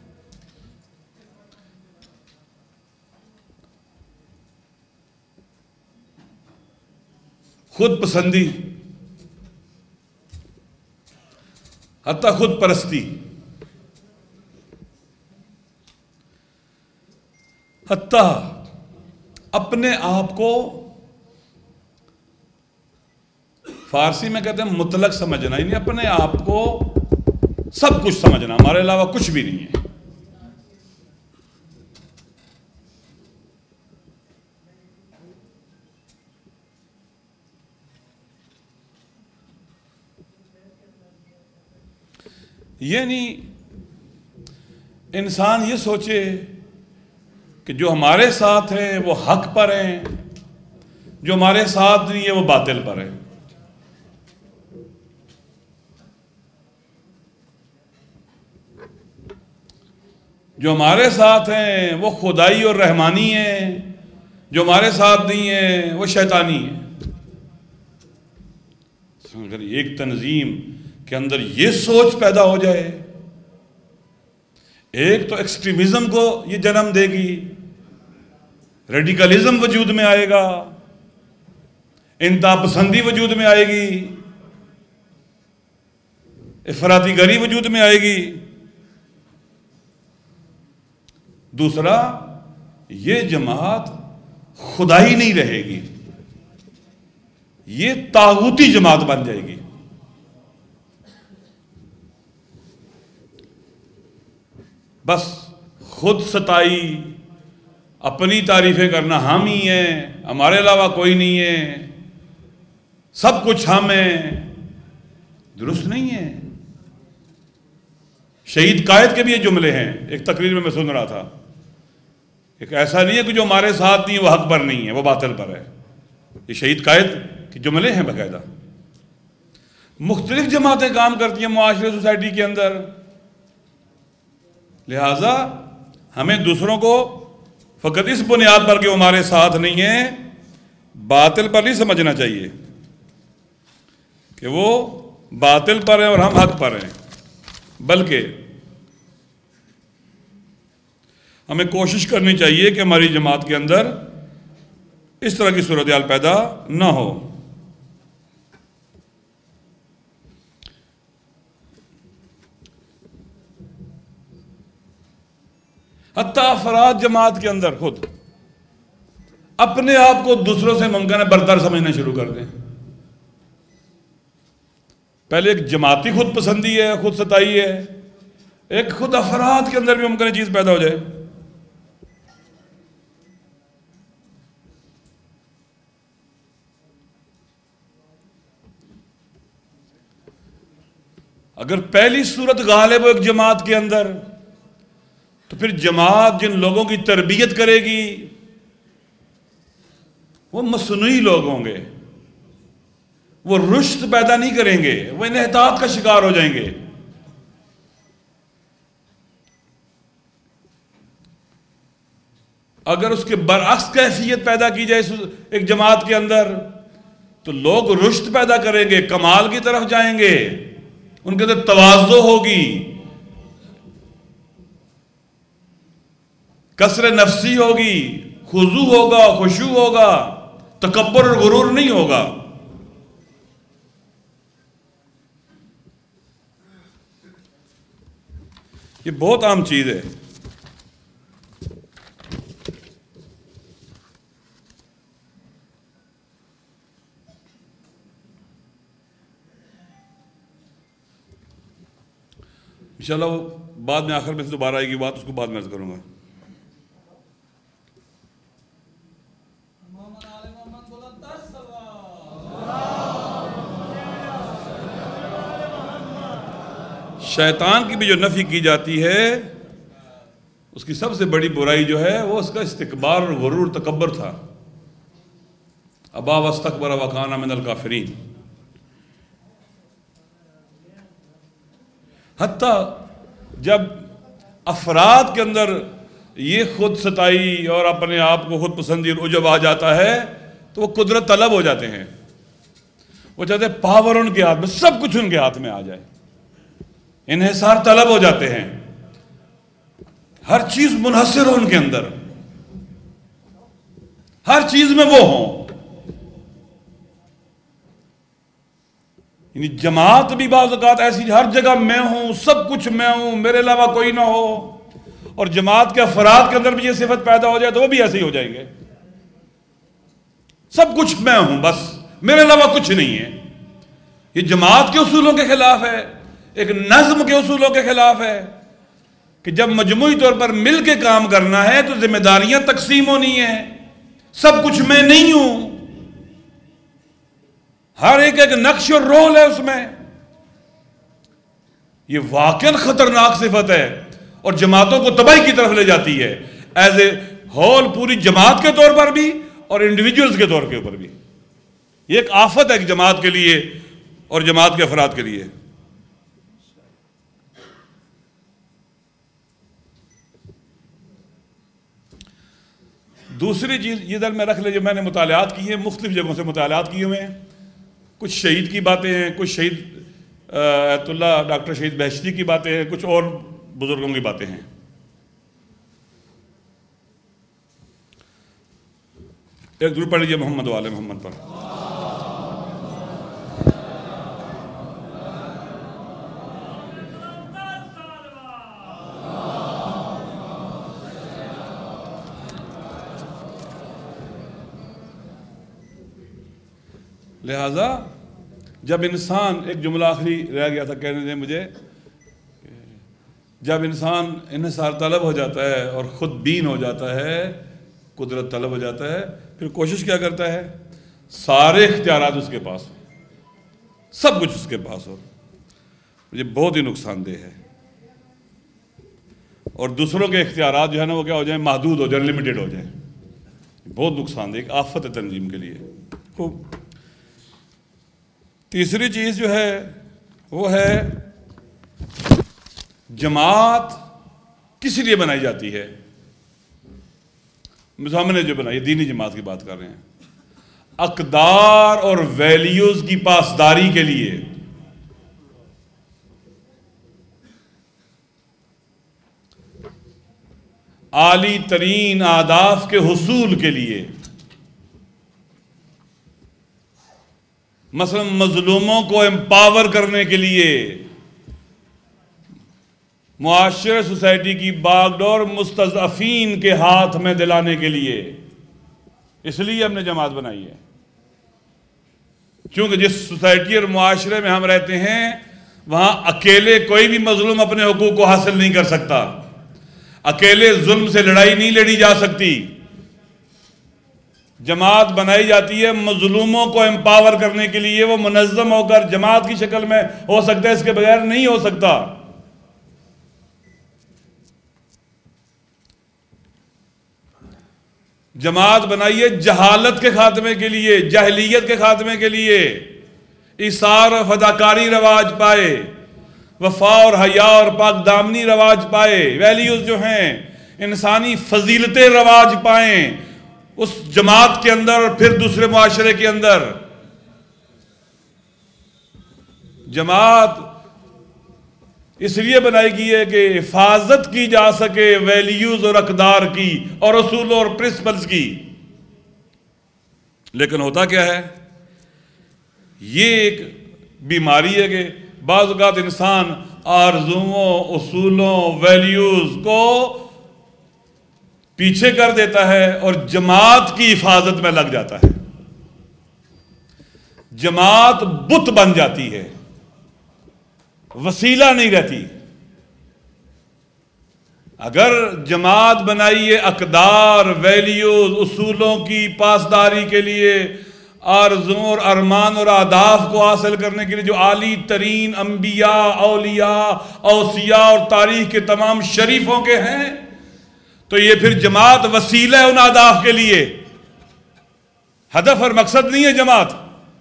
خود پسندی، حتیٰ خود پرستی، حتیٰ اپنے آپ کو فارسی میں کہتے ہیں مطلق سمجھنا، یعنی اپنے آپ کو سب کچھ سمجھنا، ہمارے علاوہ کچھ بھی نہیں ہے۔ یعنی انسان یہ سوچے کہ جو ہمارے ساتھ ہیں وہ حق پر ہیں، جو ہمارے ساتھ نہیں ہے وہ باطل پر ہے۔ جو ہمارے ساتھ ہیں وہ خدائی اور رحمانی ہیں، جو ہمارے ساتھ نہیں ہیں وہ شیطانی ہیں۔ اگر ایک تنظیم کے اندر یہ سوچ پیدا ہو جائے، ایک تو ایکسٹریمزم کو یہ جنم دے گی، ریڈیکلزم وجود میں آئے گا، انتہا پسندی وجود میں آئے گی، افراطی گری وجود میں آئے گی۔ دوسرا، یہ جماعت خدائی نہیں رہے گی، یہ طاغوتی جماعت بن جائے گی۔ بس خود ستائی، اپنی تعریفیں کرنا، ہم ہی ہیں، ہمارے علاوہ کوئی نہیں ہے، سب کچھ ہم ہیں، درست نہیں ہے۔ شہید قائد کے بھی یہ جملے ہیں، ایک تقریر میں میں سن رہا تھا، ایک ایسا نہیں ہے کہ جو ہمارے ساتھ نہیں وہ حق پر نہیں ہے، وہ باطل پر ہے۔ یہ شہید قائد کے جملے ہیں باقاعدہ۔ مختلف جماعتیں کام کرتی ہیں معاشرے سوسائٹی کے اندر، لہٰذا ہمیں دوسروں کو فقط اس بنیاد پر کہ وہ ہمارے ساتھ نہیں ہیں باطل پر نہیں سمجھنا چاہیے کہ وہ باطل پر ہیں اور ہم حق پر ہیں، بلکہ ہمیں کوشش کرنی چاہیے کہ ہماری جماعت کے اندر اس طرح کی صورتحال پیدا نہ ہو۔ حتیٰ افراد جماعت کے اندر خود اپنے آپ کو دوسروں سے ممکن ہے برتر سمجھنا شروع کر دیں۔ پہلے ایک جماعتی خود پسندی ہے، خود ستائی ہے، ایک خود افراد کے اندر بھی ممکن ہے چیز پیدا ہو جائے۔ اگر پہلی صورت غالب ہو ایک جماعت کے اندر، تو پھر جماعت جن لوگوں کی تربیت کرے گی وہ مصنوعی لوگ ہوں گے، وہ رشد پیدا نہیں کریں گے، وہ انحطاط کا شکار ہو جائیں گے۔ اگر اس کے برعکس کیفیت پیدا کی جائے ایک جماعت کے اندر، تو لوگ رشد پیدا کریں گے، کمال کی طرف جائیں گے، ان کے اندر تواضع ہوگی، کسر نفسی ہوگی، خضوع ہوگا، خشوع ہوگا، تکبر اور غرور نہیں ہوگا۔ یہ بہت عام چیز ہے۔ انشاءاللہ وہ بعد میں آخر میں سے دوبارہ آئے گی بات، اس کو بعد میں عرض کروں گا۔ شیطان کی بھی جو نفی کی جاتی ہے اس کی سب سے بڑی برائی جو ہے وہ اس کا استکبار اور غرور تکبر تھا. ابا واستکبر وکان من الکافرین. حتیٰ جب افراد کے اندر یہ خود ستائی اور اپنے آپ کو خود پسندی اور عجب آ جاتا ہے تو وہ قدرت طلب ہو جاتے ہیں. وہ چاہتے ہیں پاور ان کے ہاتھ میں، سب کچھ ان کے ہاتھ میں آ جائے. انحصار طلب ہو جاتے ہیں، ہر چیز منحصر ہو ان کے اندر، ہر چیز میں وہ ہوں. یعنی جماعت بھی بعض اوقات ایسی ہر جگہ میں ہوں، سب کچھ میں ہوں، میرے علاوہ کوئی نہ ہو. اور جماعت کے افراد کے اندر بھی یہ صفت پیدا ہو جائے تو وہ بھی ایسے ہی ہو جائیں گے. سب کچھ میں ہوں، بس میرے علاوہ کچھ نہیں ہے. یہ جماعت کے اصولوں کے خلاف ہے، ایک نظم کے اصولوں کے خلاف ہے کہ جب مجموعی طور پر مل کے کام کرنا ہے تو ذمہ داریاں تقسیم ہونی ہیں. سب کچھ میں نہیں ہوں، ہر ایک ایک نقش اور رول ہے اس میں. یہ واقعاً خطرناک صفت ہے اور جماعتوں کو تباہی کی طرف لے جاتی ہے، ایز اے ہول، پوری جماعت کے طور پر بھی اور انڈیویجولز کے طور کے اوپر بھی. یہ ایک آفت ہے کہ جماعت کے لیے اور جماعت کے افراد کے لیے. دوسری چیز یہ دل میں رکھ لے، جو میں نے مطالعات کی ہیں، مختلف جگہوں سے مطالعات کیے ہوئے ہیں. کچھ شہید کی باتیں ہیں، کچھ شہید ایت اللہ ڈاکٹر شہید بہشتی کی باتیں ہیں، کچھ اور بزرگوں کی باتیں ہیں. ایک درود پڑھ لیجیے محمد و آل محمد پر. لہذا جب انسان، ایک جملہ آخری رہ گیا تھا کہنے دیں مجھے، جب انسان انحصار طلب ہو جاتا ہے اور خود بین ہو جاتا ہے، قدرت طلب ہو جاتا ہے، پھر کوشش کیا کرتا ہے؟ سارے اختیارات اس کے پاس ہو، سب کچھ اس کے پاس ہو. یہ بہت ہی نقصان دہ ہے. اور دوسروں کے اختیارات جو ہے نا وہ کیا ہو جائیں؟ محدود ہو جائیں، لمیٹڈ ہو جائیں. بہت نقصان دہ، ایک آفت ہے تنظیم کے لیے. خوب. تیسری چیز جو ہے وہ ہے جماعت کس لیے بنائی جاتی ہے؟ ہم نے جو بنائی، دینی جماعت کی بات کر رہے ہیں، اقدار اور ویلیوز کی پاسداری کے لیے. اعلی ترین اہداف کے حصول کے لیے. مثلا مظلوموں کو امپاور کرنے کے لیے، معاشرے سوسائٹی کی باغ ڈور مستضعفین کے ہاتھ میں دلانے کے لیے. اس لیے ہم نے جماعت بنائی ہے، کیونکہ جس سوسائٹی اور معاشرے میں ہم رہتے ہیں وہاں اکیلے کوئی بھی مظلوم اپنے حقوق کو حاصل نہیں کر سکتا. اکیلے ظلم سے لڑائی نہیں لڑی جا سکتی. جماعت بنائی جاتی ہے مظلوموں کو امپاور کرنے کے لیے. وہ منظم ہو کر جماعت کی شکل میں ہو سکتا ہے، اس کے بغیر نہیں ہو سکتا. جماعت بنائی ہے جہالت کے خاتمے کے لیے، جاہلیت کے خاتمے کے لیے. ایثار و فداکاری رواج پائے، وفا اور حیا اور پاک دامنی رواج پائے، ویلیوز جو ہیں انسانی فضیلتیں رواج پائیں اس جماعت کے اندر اور پھر دوسرے معاشرے کے اندر. جماعت اس لیے بنائی گئی ہے کہ حفاظت کی جا سکے ویلیوز اور اقدار کی اور اصولوں اور پرنسپلز کی. لیکن ہوتا کیا ہے؟ یہ ایک بیماری ہے کہ بعض اوقات انسان آرزوؤں، اصولوں، ویلیوز کو پیچھے کر دیتا ہے اور جماعت کی حفاظت میں لگ جاتا ہے. جماعت بت بن جاتی ہے، وسیلہ نہیں رہتی. اگر جماعت بنائی ہے اقدار، ویلیوز، اصولوں کی پاسداری کے لیے، آرزوؤں اور ارمان اور اہداف کو حاصل کرنے کے لیے، جو عالی ترین انبیاء، اولیاء، اوصیاء اور تاریخ کے تمام شریفوں کے ہیں، تو یہ پھر جماعت وسیلہ ہے ان اہداف کے لیے، ہدف اور مقصد نہیں ہے جماعت۔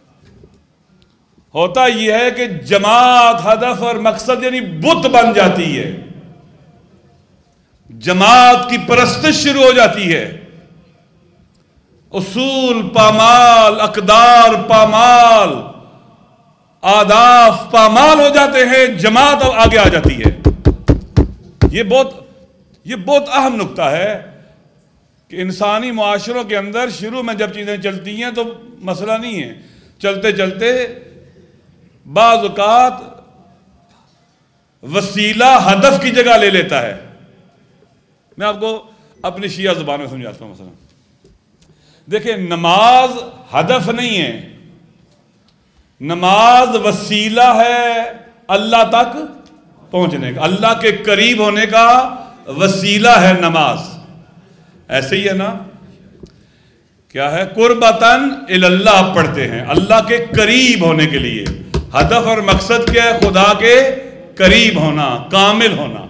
ہوتا یہ ہے کہ جماعت ہدف اور مقصد یعنی بت بن جاتی ہے، جماعت کی پرستش شروع ہو جاتی ہے، اصول پامال، اقدار پامال، آداف پامال ہو جاتے ہیں، جماعت آگے آ جاتی ہے۔ یہ بہت یہ بہت اہم نکتہ ہے کہ انسانی معاشروں کے اندر شروع میں جب چیزیں چلتی ہیں تو مسئلہ نہیں ہے، چلتے چلتے بعض اوقات وسیلہ ہدف کی جگہ لے لیتا ہے۔ میں آپ کو اپنی شیعہ زبان میں سمجھاتا ہوں۔ مثلا دیکھیں، نماز ہدف نہیں ہے، نماز وسیلہ ہے اللہ تک پہنچنے کا، اللہ کے قریب ہونے کا وسیلہ ہے نماز۔ ایسے ہی ہے نا، کیا ہے؟ قربتاً اللہ پڑھتے ہیں اللہ کے قریب ہونے کے لیے۔ ہدف اور مقصد کیا ہے؟ خدا کے قریب ہونا، کامل ہونا۔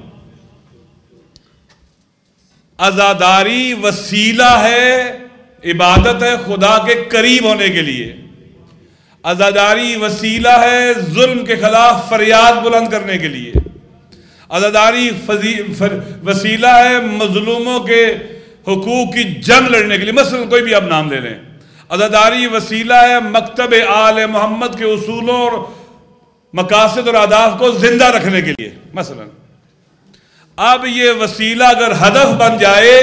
عزاداری وسیلہ ہے، عبادت ہے خدا کے قریب ہونے کے لیے۔ عزاداری وسیلہ ہے ظلم کے خلاف فریاد بلند کرنے کے لیے۔ عزاداری وسیلہ ہے مظلوموں کے حقوق کی جنگ لڑنے کے لیے۔ مثلا کوئی بھی آپ نام لے لیں، عزاداری وسیلہ ہے مکتب آل محمد کے اصولوں اور مقاصد اور اہداف کو زندہ رکھنے کے لیے۔ مثلا اب یہ وسیلہ اگر ہدف بن جائے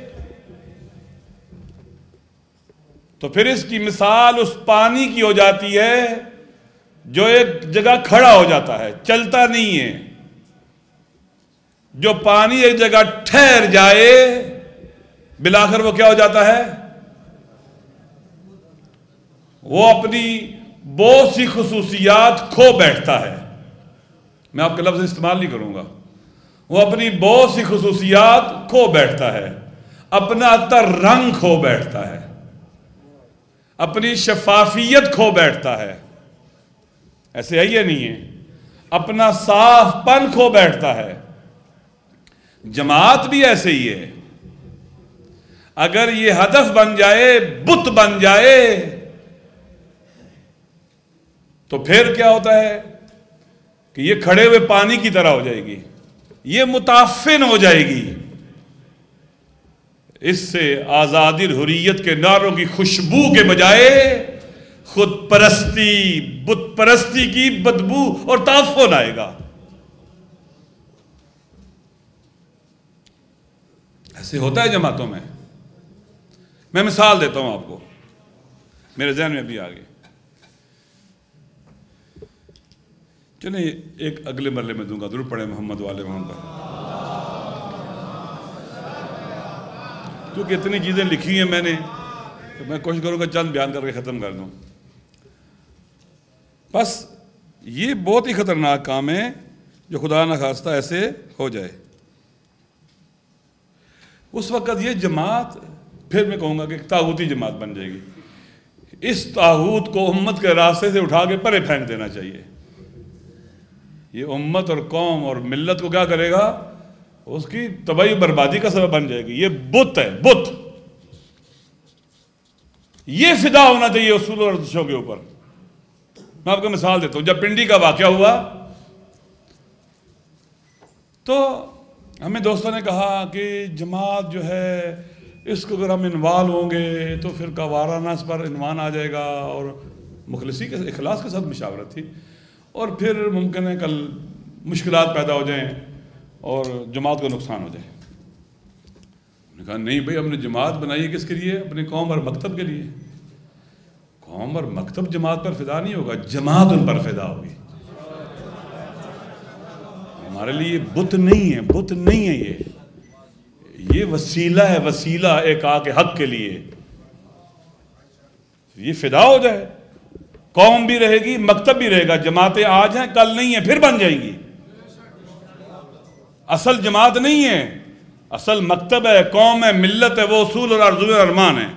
تو پھر اس کی مثال اس پانی کی ہو جاتی ہے جو ایک جگہ کھڑا ہو جاتا ہے، چلتا نہیں ہے۔ جو پانی ایک جگہ ٹھہر جائے بالآخر وہ کیا ہو جاتا ہے؟ وہ اپنی بہت سی خصوصیات کھو بیٹھتا ہے۔ میں آپ کے لفظ استعمال نہیں کروں گا۔ وہ اپنی بہت سی خصوصیات کھو بیٹھتا ہے، اپنا تر رنگ کھو بیٹھتا ہے، اپنی شفافیت کھو بیٹھتا ہے۔ ایسے ہے یہ نہیں ہے؟ اپنا صاف پن کھو بیٹھتا ہے۔ جماعت بھی ایسے ہی ہے، اگر یہ ہدف بن جائے، بت بن جائے تو پھر کیا ہوتا ہے کہ یہ کھڑے ہوئے پانی کی طرح ہو جائے گی، یہ متعفن ہو جائے گی۔ اس سے آزادی اور حریت کے نعروں کی خوشبو کے بجائے خود پرستی، بت پرستی کی بدبو اور تعفن آئے گا۔ ایسے ہوتا ہے جماعتوں میں۔ میں مثال دیتا ہوں آپ کو، میرے ذہن میں بھی آ گئی۔ چلیں ایک اگلے مرلے میں دوں گا، درود پڑھیں محمد والے محمد پر، کیونکہ اتنی چیزیں لکھی ہیں میں نے کہ میں کوشش کروں گا چند بیان کر کے ختم کر دوں۔ بس یہ بہت ہی خطرناک کام ہے جو خدا نخواستہ ایسے ہو جائے۔ اس وقت یہ جماعت پھر میں کہوں گا کہ طاغوتی جماعت بن جائے گی۔ اس طاغوت کو امت کے راستے سے اٹھا کے پرے پھینک دینا چاہیے۔ یہ امت اور قوم اور ملت کو کیا کرے گا؟ اس کی تباہی بربادی کا سبب بن جائے گی۔ یہ بت ہے، بت۔ یہ فدا ہونا چاہیے اصول اور ارزشوں کے اوپر۔ میں آپ کو مثال دیتا ہوں، جب پنڈی کا واقعہ ہوا تو ہمیں دوستوں نے کہا کہ جماعت جو ہے اس کو اگر ہم انوالو ہوں گے تو پھر وارانہ اس پر عنوان آ جائے گا، اور مخلصی کے اخلاص کے ساتھ مشاورت تھی، اور پھر ممکن ہے کل مشکلات پیدا ہو جائیں اور جماعت کو نقصان ہو جائے۔ انہوں نے کہا نہیں بھائی، ہم نے جماعت بنائی ہے کس کے لیے؟ اپنی قوم اور مکتب کے لیے۔ قوم اور مکتب جماعت پر فدا نہیں ہوگا، جماعت ان پر فدا ہوگی۔ ہمارے لیے بت نہیں ہے، بت نہیں ہے، یہ یہ وسیلہ ہے، وسیلہ ایک آ کے حق کے لیے۔ یہ فدا ہو جائے، قوم بھی رہے گی، مکتب بھی رہے گا۔ جماعتیں آج ہیں، کل نہیں ہیں، پھر بن جائیں گی۔ اصل جماعت نہیں ہے، اصل مکتب ہے، قوم ہے، ملت ہے، وہ اصول اور ارزو ارمان ہے۔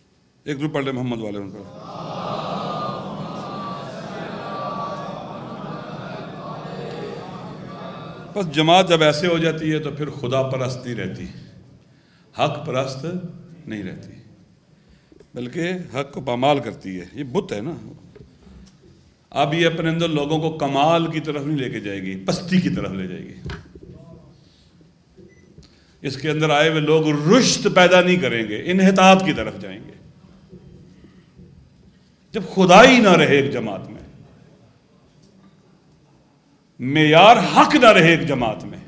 ایک درود پڑھ لیں محمد والے ان پر۔ بس جماعت جب ایسے ہو جاتی ہے تو پھر خدا پرست نہیں رہتی، حق پرست نہیں رہتی، بلکہ حق کو پامال کرتی ہے. یہ بت ہے نا. اب یہ اپنے اندر لوگوں کو کمال کی طرف نہیں لے کے جائے گی، پستی کی طرف لے جائے گی. اس کے اندر آئے ہوئے لوگ رشد پیدا نہیں کریں گے، انحطاط کی طرف جائیں گے. جب خدائی نہ رہے ایک جماعت میں، معیار حق نہ رہے ایک جماعت میں،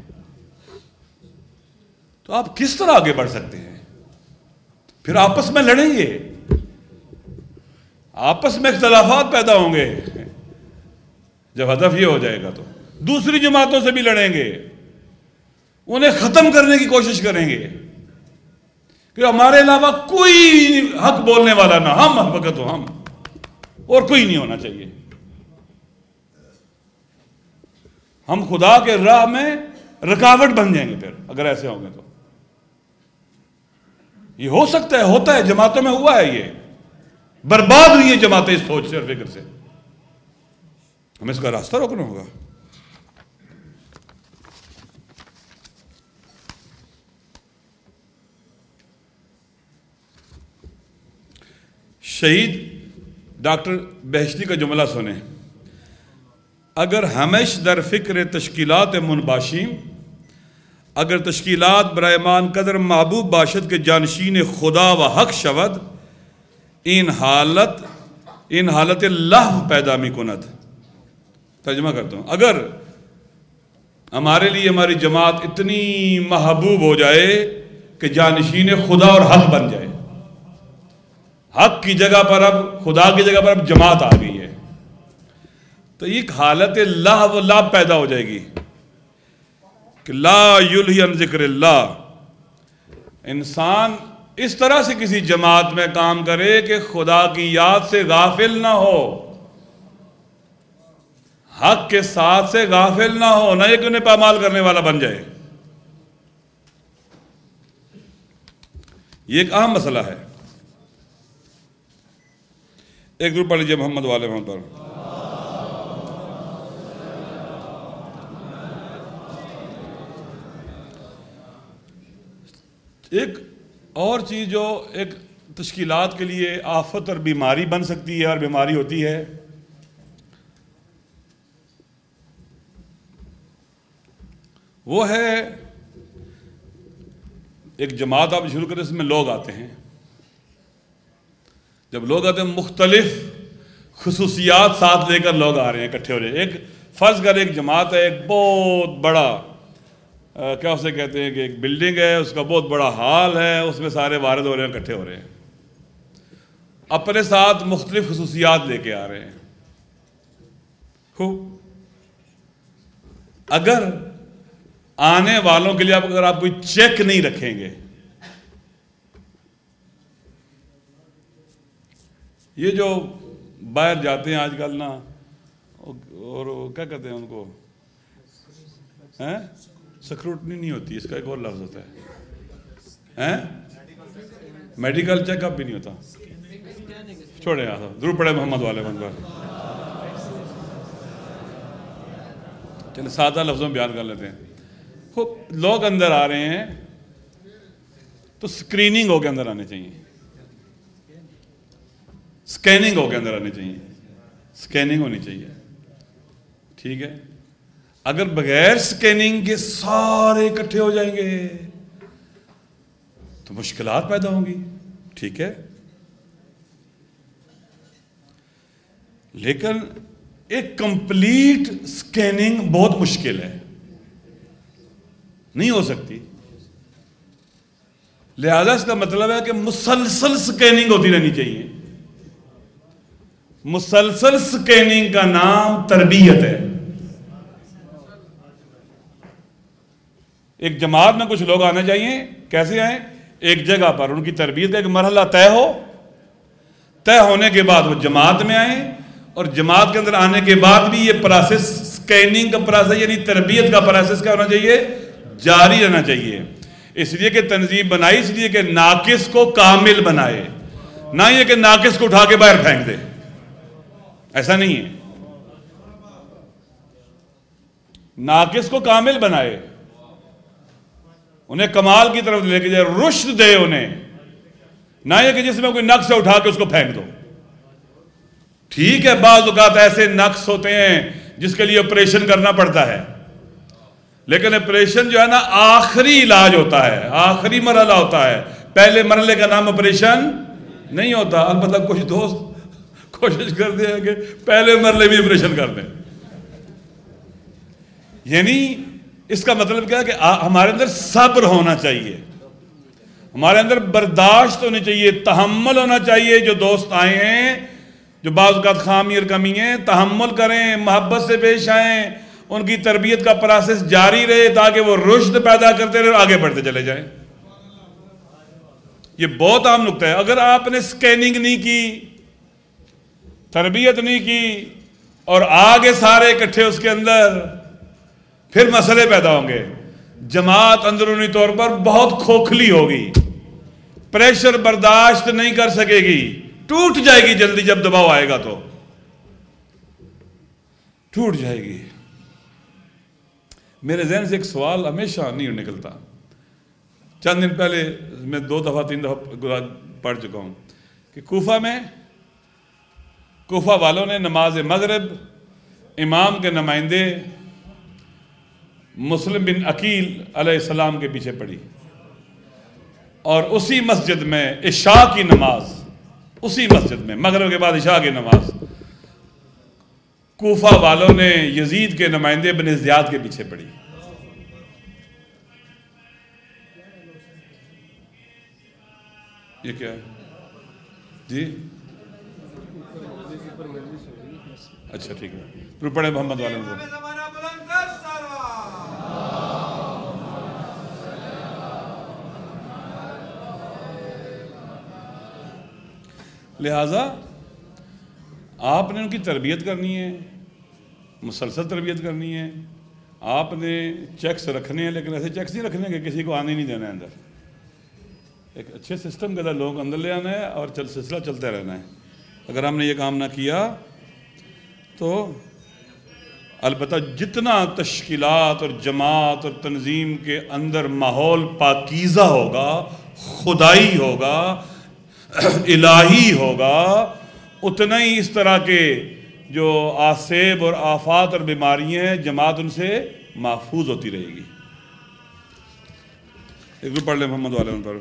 تو آپ کس طرح آگے بڑھ سکتے ہیں؟ پھر آپس میں لڑیں گے، آپس میں اختلافات پیدا ہوں گے. جب ہدف یہ ہو جائے گا تو دوسری جماعتوں سے بھی لڑیں گے، انہیں ختم کرنے کی کوشش کریں گے کہ ہمارے علاوہ کوئی حق بولنے والا نہ، ہم حق وقت ہو، ہم اور کوئی نہیں ہونا چاہیے. ہم خدا کے راہ میں رکاوٹ بن جائیں گے پھر اگر ایسے ہوں گے تو. یہ ہو سکتا ہے، ہوتا ہے، جماعتوں میں ہوا ہے. یہ برباد ہوئی ہے جماعتیں اس سوچ سے اور فکر سے. ہمیں اس کا راستہ روکنا ہوگا. شہید ڈاکٹر بہشتی کا جملہ سنیں: اگر ہمیش در فکر تشکیلات منباشیم، اگر تشکیلات برائے مان قدر محبوب باشد کے جانشین خدا و حق شود، ان حالت ان حالت لہو پیدا می کند. ترجمہ کرتا ہوں: اگر ہمارے لیے ہماری جماعت اتنی محبوب ہو جائے کہ جانشین خدا اور حق بن جائے، حق کی جگہ پر اب خدا کی جگہ پر اب جماعت آ گئی ہے، تو ایک حالت لہو و لعب پیدا ہو جائے گی کہ لا یلہی عن ذکر اللہ. انسان اس طرح سے کسی جماعت میں کام کرے کہ خدا کی یاد سے غافل نہ ہو، حق کے ساتھ سے غافل نہ ہو، نہ یہ کہ انہیں پامال کرنے والا بن جائے. یہ ایک اہم مسئلہ ہے. ایک گروپ پڑھ لیجیے محمد والے محمد پر. ایک اور چیز جو ایک تشکیلات کے لیے آفت اور بیماری بن سکتی ہے اور بیماری ہوتی ہے، وہ ہے ایک جماعت آپ شروع کریں، اس میں لوگ آتے ہیں. جب لوگ آتے ہیں مختلف خصوصیات ساتھ لے کر لوگ آ رہے ہیں، اکٹھے ہو رہے ہیں. ایک فرض کر ایک جماعت ہے، ایک بہت بڑا کیا اسے کہتے ہیں کہ ایک بلڈنگ ہے، اس کا بہت بڑا ہال ہے، اس میں سارے وارد ہو رہے ہیں، اکٹھے ہو رہے ہیں، اپنے ساتھ مختلف خصوصیات لے کے آ رہے ہیں. اگر آنے والوں کے لیے آپ اگر آپ کوئی چیک نہیں رکھیں گے، یہ جو باہر جاتے ہیں آج کل نا، اور کیا کہتے ہیں ان کو، سکروٹنی نہیں ہوتی، اس کا ایک اور لفظ ہوتا ہے، میڈیکل چیک اپ بھی نہیں ہوتا. چھوڑے یہاں ضرور پڑے محمد والے من پر. چلے سادہ لفظوں میں بیان کر لیتے ہیں. خوب لوگ اندر آ رہے ہیں تو سکریننگ ہو کے اندر آنے چاہیے، سکیننگ ہو کے اندر آنے چاہیے، سکیننگ ہونی چاہیے. ٹھیک ہے. اگر بغیر سکیننگ کے سارے اکٹھے ہو جائیں گے تو مشکلات پیدا ہوں گی. ٹھیک ہے. لیکن ایک کمپلیٹ سکیننگ بہت مشکل ہے، نہیں ہو سکتی. لہذا اس کا مطلب ہے کہ مسلسل سکیننگ ہوتی رہنی چاہیے. مسلسل سکیننگ کا نام تربیت ہے. ایک جماعت میں کچھ لوگ آنا چاہیے، کیسے آئیں؟ ایک جگہ پر ان کی تربیت کا ایک مرحلہ طے ہو، طے ہونے کے بعد وہ جماعت میں آئیں، اور جماعت کے اندر آنے کے بعد بھی یہ پروسیس، سکیننگ کا پروسیس یعنی تربیت کا پروسیس کیا ہونا چاہیے؟ جاری رہنا چاہیے. اس لیے کہ تنظیم بنائی اس لیے کہ ناقص کو کامل بنائے، نہ یہ کہ ناقص کو اٹھا کے باہر پھینک دے. ایسا نہیں ہے. ناقص کو کامل بنائے، انہیں کمال کی طرف لے کے جائے، رشد دے انہیں، نہ یہ کہ جس میں کوئی نقص اٹھا کے اس کو پھینک دو۔ ٹھیک ہے بعض اوقات ایسے نقص ہوتے ہیں جس کے لیے آپریشن کرنا پڑتا ہے، لیکن آپریشن جو ہے نا آخری علاج ہوتا ہے، آخری مرحلہ ہوتا ہے، پہلے مرحلے کا نام آپریشن نہیں ہوتا۔ البتہ کچھ دوست کوشش کرتے ہیں کہ پہلے مرحلے میں آپریشن کر دیں، یعنی اس کا مطلب کیا ہے کہ ہمارے اندر صبر ہونا چاہیے، ہمارے اندر برداشت ہونی چاہیے، تحمل ہونا چاہیے۔ جو دوست آئے ہیں جو بعض اوقات خامی اور کمی ہیں، تحمل کریں، محبت سے پیش آئیں، ان کی تربیت کا پروسیس جاری رہے تاکہ وہ رشد پیدا کرتے رہے اور آگے بڑھتے چلے جائیں۔ یہ بہت عام نکتہ ہے۔ اگر آپ نے سکیننگ نہیں کی، تربیت نہیں کی اور آگے سارے اکٹھے اس کے اندر، پھر مسئلے پیدا ہوں گے۔ جماعت اندرونی طور پر بہت کھوکھلی ہوگی، پریشر برداشت نہیں کر سکے گی، ٹوٹ جائے گی جلدی، جب دباؤ آئے گا تو ٹوٹ جائے گی۔ میرے ذہن سے ایک سوال ہمیشہ نہیں نکلتا، چند دن پہلے میں دو دفعہ تین دفعہ پڑھ چکا ہوں کہ کوفہ میں کوفہ والوں نے نماز مغرب امام کے نمائندے مسلم بن عقیل علیہ السلام کے پیچھے پڑھی، اور اسی مسجد میں عشاء کی نماز، اسی مسجد میں مغرب کے بعد عشاء کی نماز کوفہ والوں نے یزید کے نمائندے بن زیاد کے پیچھے پڑھی۔ یہ کیا ہے جی؟ اچھا ٹھیک ہے، پھر پڑھے محمد والے میں۔ لہٰذا آپ نے ان کی تربیت کرنی ہے، مسلسل تربیت کرنی ہے، آپ نے چیکس رکھنے ہیں، لیکن ایسے چیکس نہیں رکھنے کہ کسی کو آنے نہیں دینا ہے اندر۔ ایک اچھے سسٹم کے اندر لوگ اندر لے آنا ہے اور چل سلسلہ چلتا رہنا ہے۔ اگر ہم نے یہ کام نہ کیا تو البتہ جتنا تشکیلات اور جماعت اور تنظیم کے اندر ماحول پاکیزہ ہوگا، خدائی ہوگا، الہی ہوگا، اتنا ہی اس طرح کے جو آسیب اور آفات اور بیماریاں ہیں جماعت ان سے محفوظ ہوتی رہے گی۔ ایک بھی پڑھ لیں محمد والے ان پر۔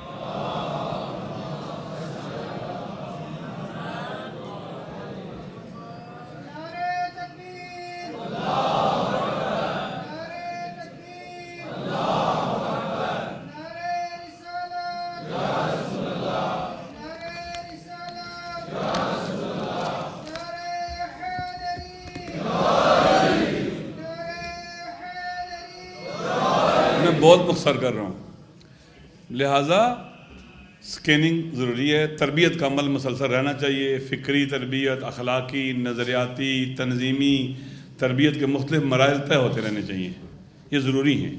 بہت مختصر کر رہا ہوں، لہٰذا سکیننگ ضروری ہے، تربیت کا عمل مسلسل رہنا چاہیے، فکری تربیت، اخلاقی، نظریاتی، تنظیمی تربیت کے مختلف مراحل طے ہوتے رہنے چاہیے، یہ ضروری ہیں۔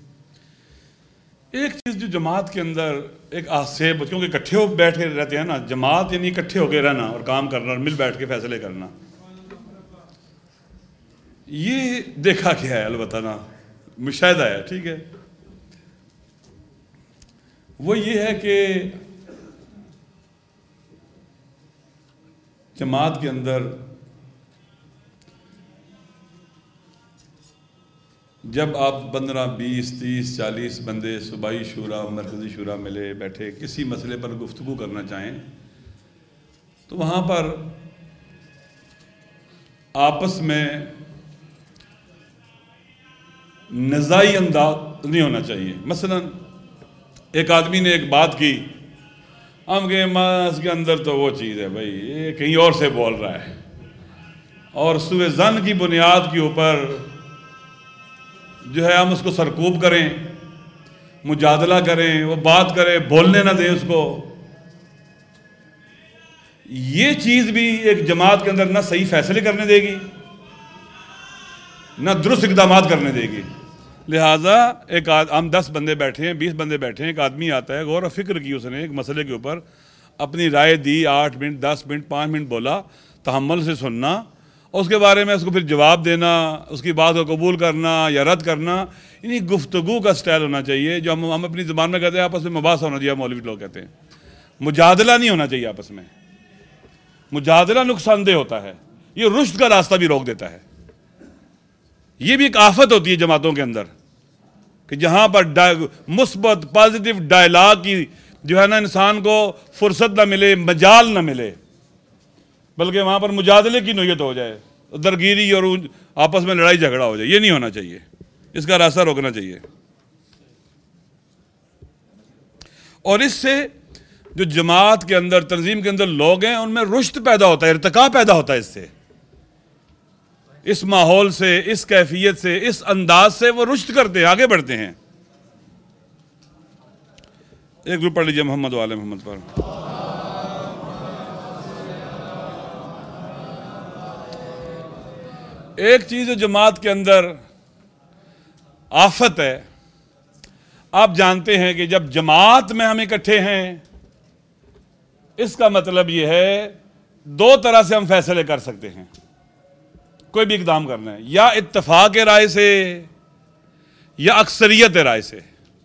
ایک چیز جو جماعت کے اندر ایک آسیب، کیونکہ اکٹھے ہو بیٹھ کے رہتے ہیں نا، جماعت یعنی اکٹھے ہو کے رہنا اور کام کرنا اور مل بیٹھ کے فیصلے کرنا، یہ دیکھا کیا ہے البتہ نا، مشاہدہ ہے، ٹھیک ہے، وہ یہ ہے کہ جماعت کے اندر جب آپ پندرہ بیس تیس چالیس بندے صوبائی شورا مرکزی شورا ملے بیٹھے کسی مسئلے پر گفتگو کرنا چاہیں تو وہاں پر آپس میں نزاعی انداز نہیں ہونا چاہیے۔ مثلا ایک آدمی نے ایک بات کی، ہم کہیں اس کے اندر تو وہ چیز ہے بھائی، یہ کہیں اور سے بول رہا ہے، اور سوء ظن کی بنیاد کے اوپر جو ہے ہم اس کو سرکوب کریں، مجادلہ کریں، وہ بات کریں، بولنے نہ دیں اس کو، یہ چیز بھی ایک جماعت کے اندر نہ صحیح فیصلے کرنے دے گی نہ درست اقدامات کرنے دے گی۔ لہٰذا ایک ہم دس بندے بیٹھے ہیں، بیس بندے بیٹھے ہیں، ایک آدمی آتا ہے، غور و فکر کی، اس نے ایک مسئلے کے اوپر اپنی رائے دی، آٹھ منٹ دس منٹ پانچ منٹ بولا، تحمل سے سننا اور اس کے بارے میں اس کو پھر جواب دینا، اس کی بات کو قبول کرنا یا رد کرنا، یعنی گفتگو کا سٹائل ہونا چاہیے جو ہم ہم اپنی زبان میں کہتے ہیں آپس میں مباحثہ ہونا چاہیے، مولوی لوگ کہتے ہیں مجادلہ نہیں ہونا چاہیے آپس میں، مجادلہ نقصان دہ ہوتا ہے، یہ رشد کا راستہ بھی روک دیتا ہے۔ یہ بھی ایک آفت ہوتی ہے جماعتوں کے اندر کہ جہاں پر مثبت پازیٹیو ڈائلاگ کی جو ہے نا انسان کو فرصت نہ ملے، مجال نہ ملے، بلکہ وہاں پر مجادلے کی نوعیت ہو جائے، درگیری اور آپس میں لڑائی جھگڑا ہو جائے۔ یہ نہیں ہونا چاہیے، اس کا راستہ روکنا چاہیے۔ اور اس سے جو جماعت کے اندر، تنظیم کے اندر لوگ ہیں ان میں رشد پیدا ہوتا ہے، ارتقاء پیدا ہوتا ہے، اس سے، اس ماحول سے، اس کیفیت سے، اس انداز سے وہ رشد کرتے ہیں، آگے بڑھتے ہیں۔ ایک گروپ پڑھ لیجیے محمد والے محمد پر۔ ایک چیز جو جماعت کے اندر آفت ہے، آپ جانتے ہیں کہ جب جماعت میں ہم اکٹھے ہیں، اس کا مطلب یہ ہے دو طرح سے ہم فیصلے کر سکتے ہیں، کوئی بھی اقدام کرنا ہے، یا اتفاق رائے سے یا اکثریت رائے سے۔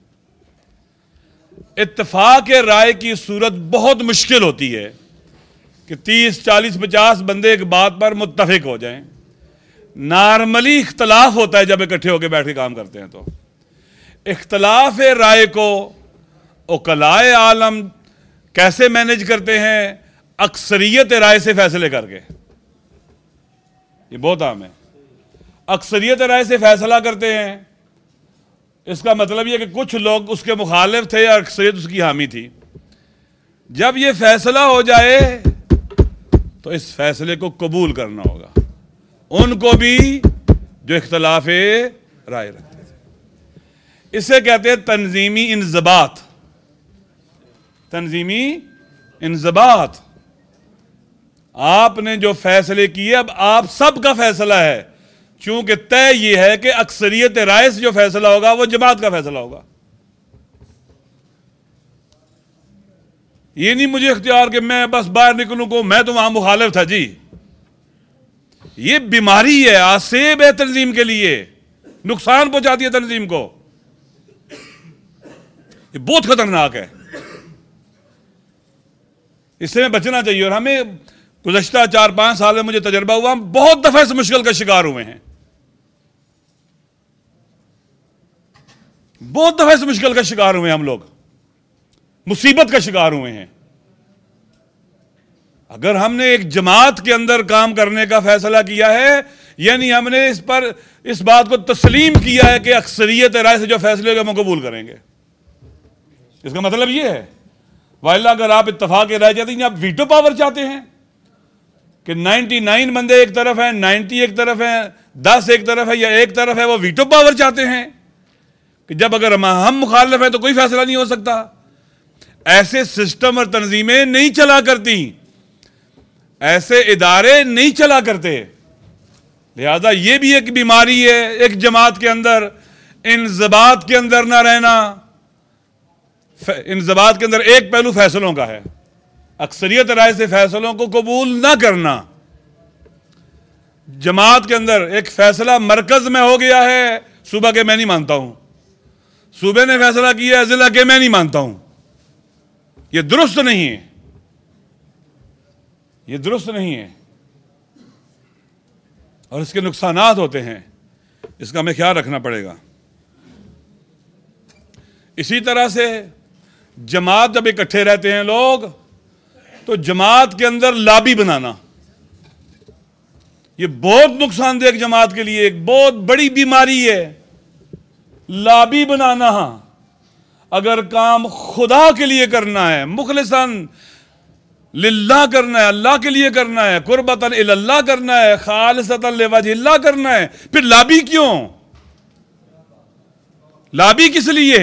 اتفاق رائے کی صورت بہت مشکل ہوتی ہے کہ تیس چالیس پچاس بندے ایک بات پر متفق ہو جائیں۔ نارملی اختلاف ہوتا ہے جب اکٹھے ہو کے بیٹھ کے کام کرتے ہیں، تو اختلاف رائے کو عقلائے عالم کیسے مینج کرتے ہیں؟ اکثریت رائے سے فیصلے کر کے۔ یہ بہت عام ہے، اکثریت رائے سے فیصلہ کرتے ہیں۔ اس کا مطلب یہ کہ کچھ لوگ اس کے مخالف تھے یا اکثریت اس کی حامی تھی۔ جب یہ فیصلہ ہو جائے تو اس فیصلے کو قبول کرنا ہوگا، ان کو بھی جو اختلاف رائے رکھتے تھے۔ اسے کہتے ہیں تنظیمی انضباط، تنظیمی انضباط۔ آپ نے جو فیصلے کیے اب آپ سب کا فیصلہ ہے، چونکہ طے یہ ہے کہ اکثریت رائے سے جو فیصلہ ہوگا وہ جماعت کا فیصلہ ہوگا۔ یہ نہیں مجھے اختیار کہ میں بس باہر نکلوں کو میں تو وہاں مخالف تھا جی، یہ بیماری ہے، آسیب ہے تنظیم کے لیے، نقصان پہنچاتی ہے تنظیم کو، یہ بہت خطرناک ہے، اس سے میں بچنا چاہیے۔ اور ہمیں گزشتہ چار پانچ سال میں مجھے تجربہ ہوا، ہم بہت دفعہ اس مشکل کا شکار ہوئے ہیں، بہت دفعہ اس مشکل کا شکار ہوئے ہیں، ہم لوگ مصیبت کا شکار ہوئے ہیں۔ اگر ہم نے ایک جماعت کے اندر کام کرنے کا فیصلہ کیا ہے، یعنی ہم نے اس پر اس بات کو تسلیم کیا ہے کہ اکثریت رائے سے جو فیصلے ہوگا ہم قبول کریں گے، اس کا مطلب یہ ہے۔ وائلہ اگر آپ اتفاق رائے چاہتے ہیں، آپ ویٹو پاور چاہتے ہیں کہ نائنٹی نائن بندے ایک طرف ہیں، نائنٹی ایک طرف ہیں، دس ایک طرف ہے یا ایک طرف ہے، وہ ویٹو پاور چاہتے ہیں کہ جب اگر ہم مخالف ہیں تو کوئی فیصلہ نہیں ہو سکتا۔ ایسے سسٹم اور تنظیمیں نہیں چلا کرتی، ایسے ادارے نہیں چلا کرتے، لہذا یہ بھی ایک بیماری ہے ایک جماعت کے اندر، انضباط کے اندر نہ رہنا۔ انضباط کے اندر ایک پہلو فیصلوں کا ہے، اکثریت رائے سے فیصلوں کو قبول نہ کرنا۔ جماعت کے اندر ایک فیصلہ مرکز میں ہو گیا ہے، صوبہ کے میں نہیں مانتا ہوں، صوبے نے فیصلہ کیا ہے ضلع کے میں نہیں مانتا ہوں، یہ درست نہیں ہے، یہ درست نہیں ہے، اور اس کے نقصانات ہوتے ہیں، اس کا ہمیں خیال رکھنا پڑے گا۔ اسی طرح سے جماعت جب اکٹھے رہتے ہیں لوگ، تو جماعت کے اندر لابی بنانا، یہ بہت نقصان دہ ایک جماعت کے لیے ایک بہت بڑی بیماری ہے۔ لابی بنانا، ہاں اگر کام خدا کے لیے کرنا ہے، مخلصاً للہ کرنا ہے، اللہ کے لیے کرنا ہے، قربتاً اللہ کرنا ہے، خالصتاً لوجہ اللہ کرنا ہے، پھر لابی کیوں؟ لابی کس لیے؟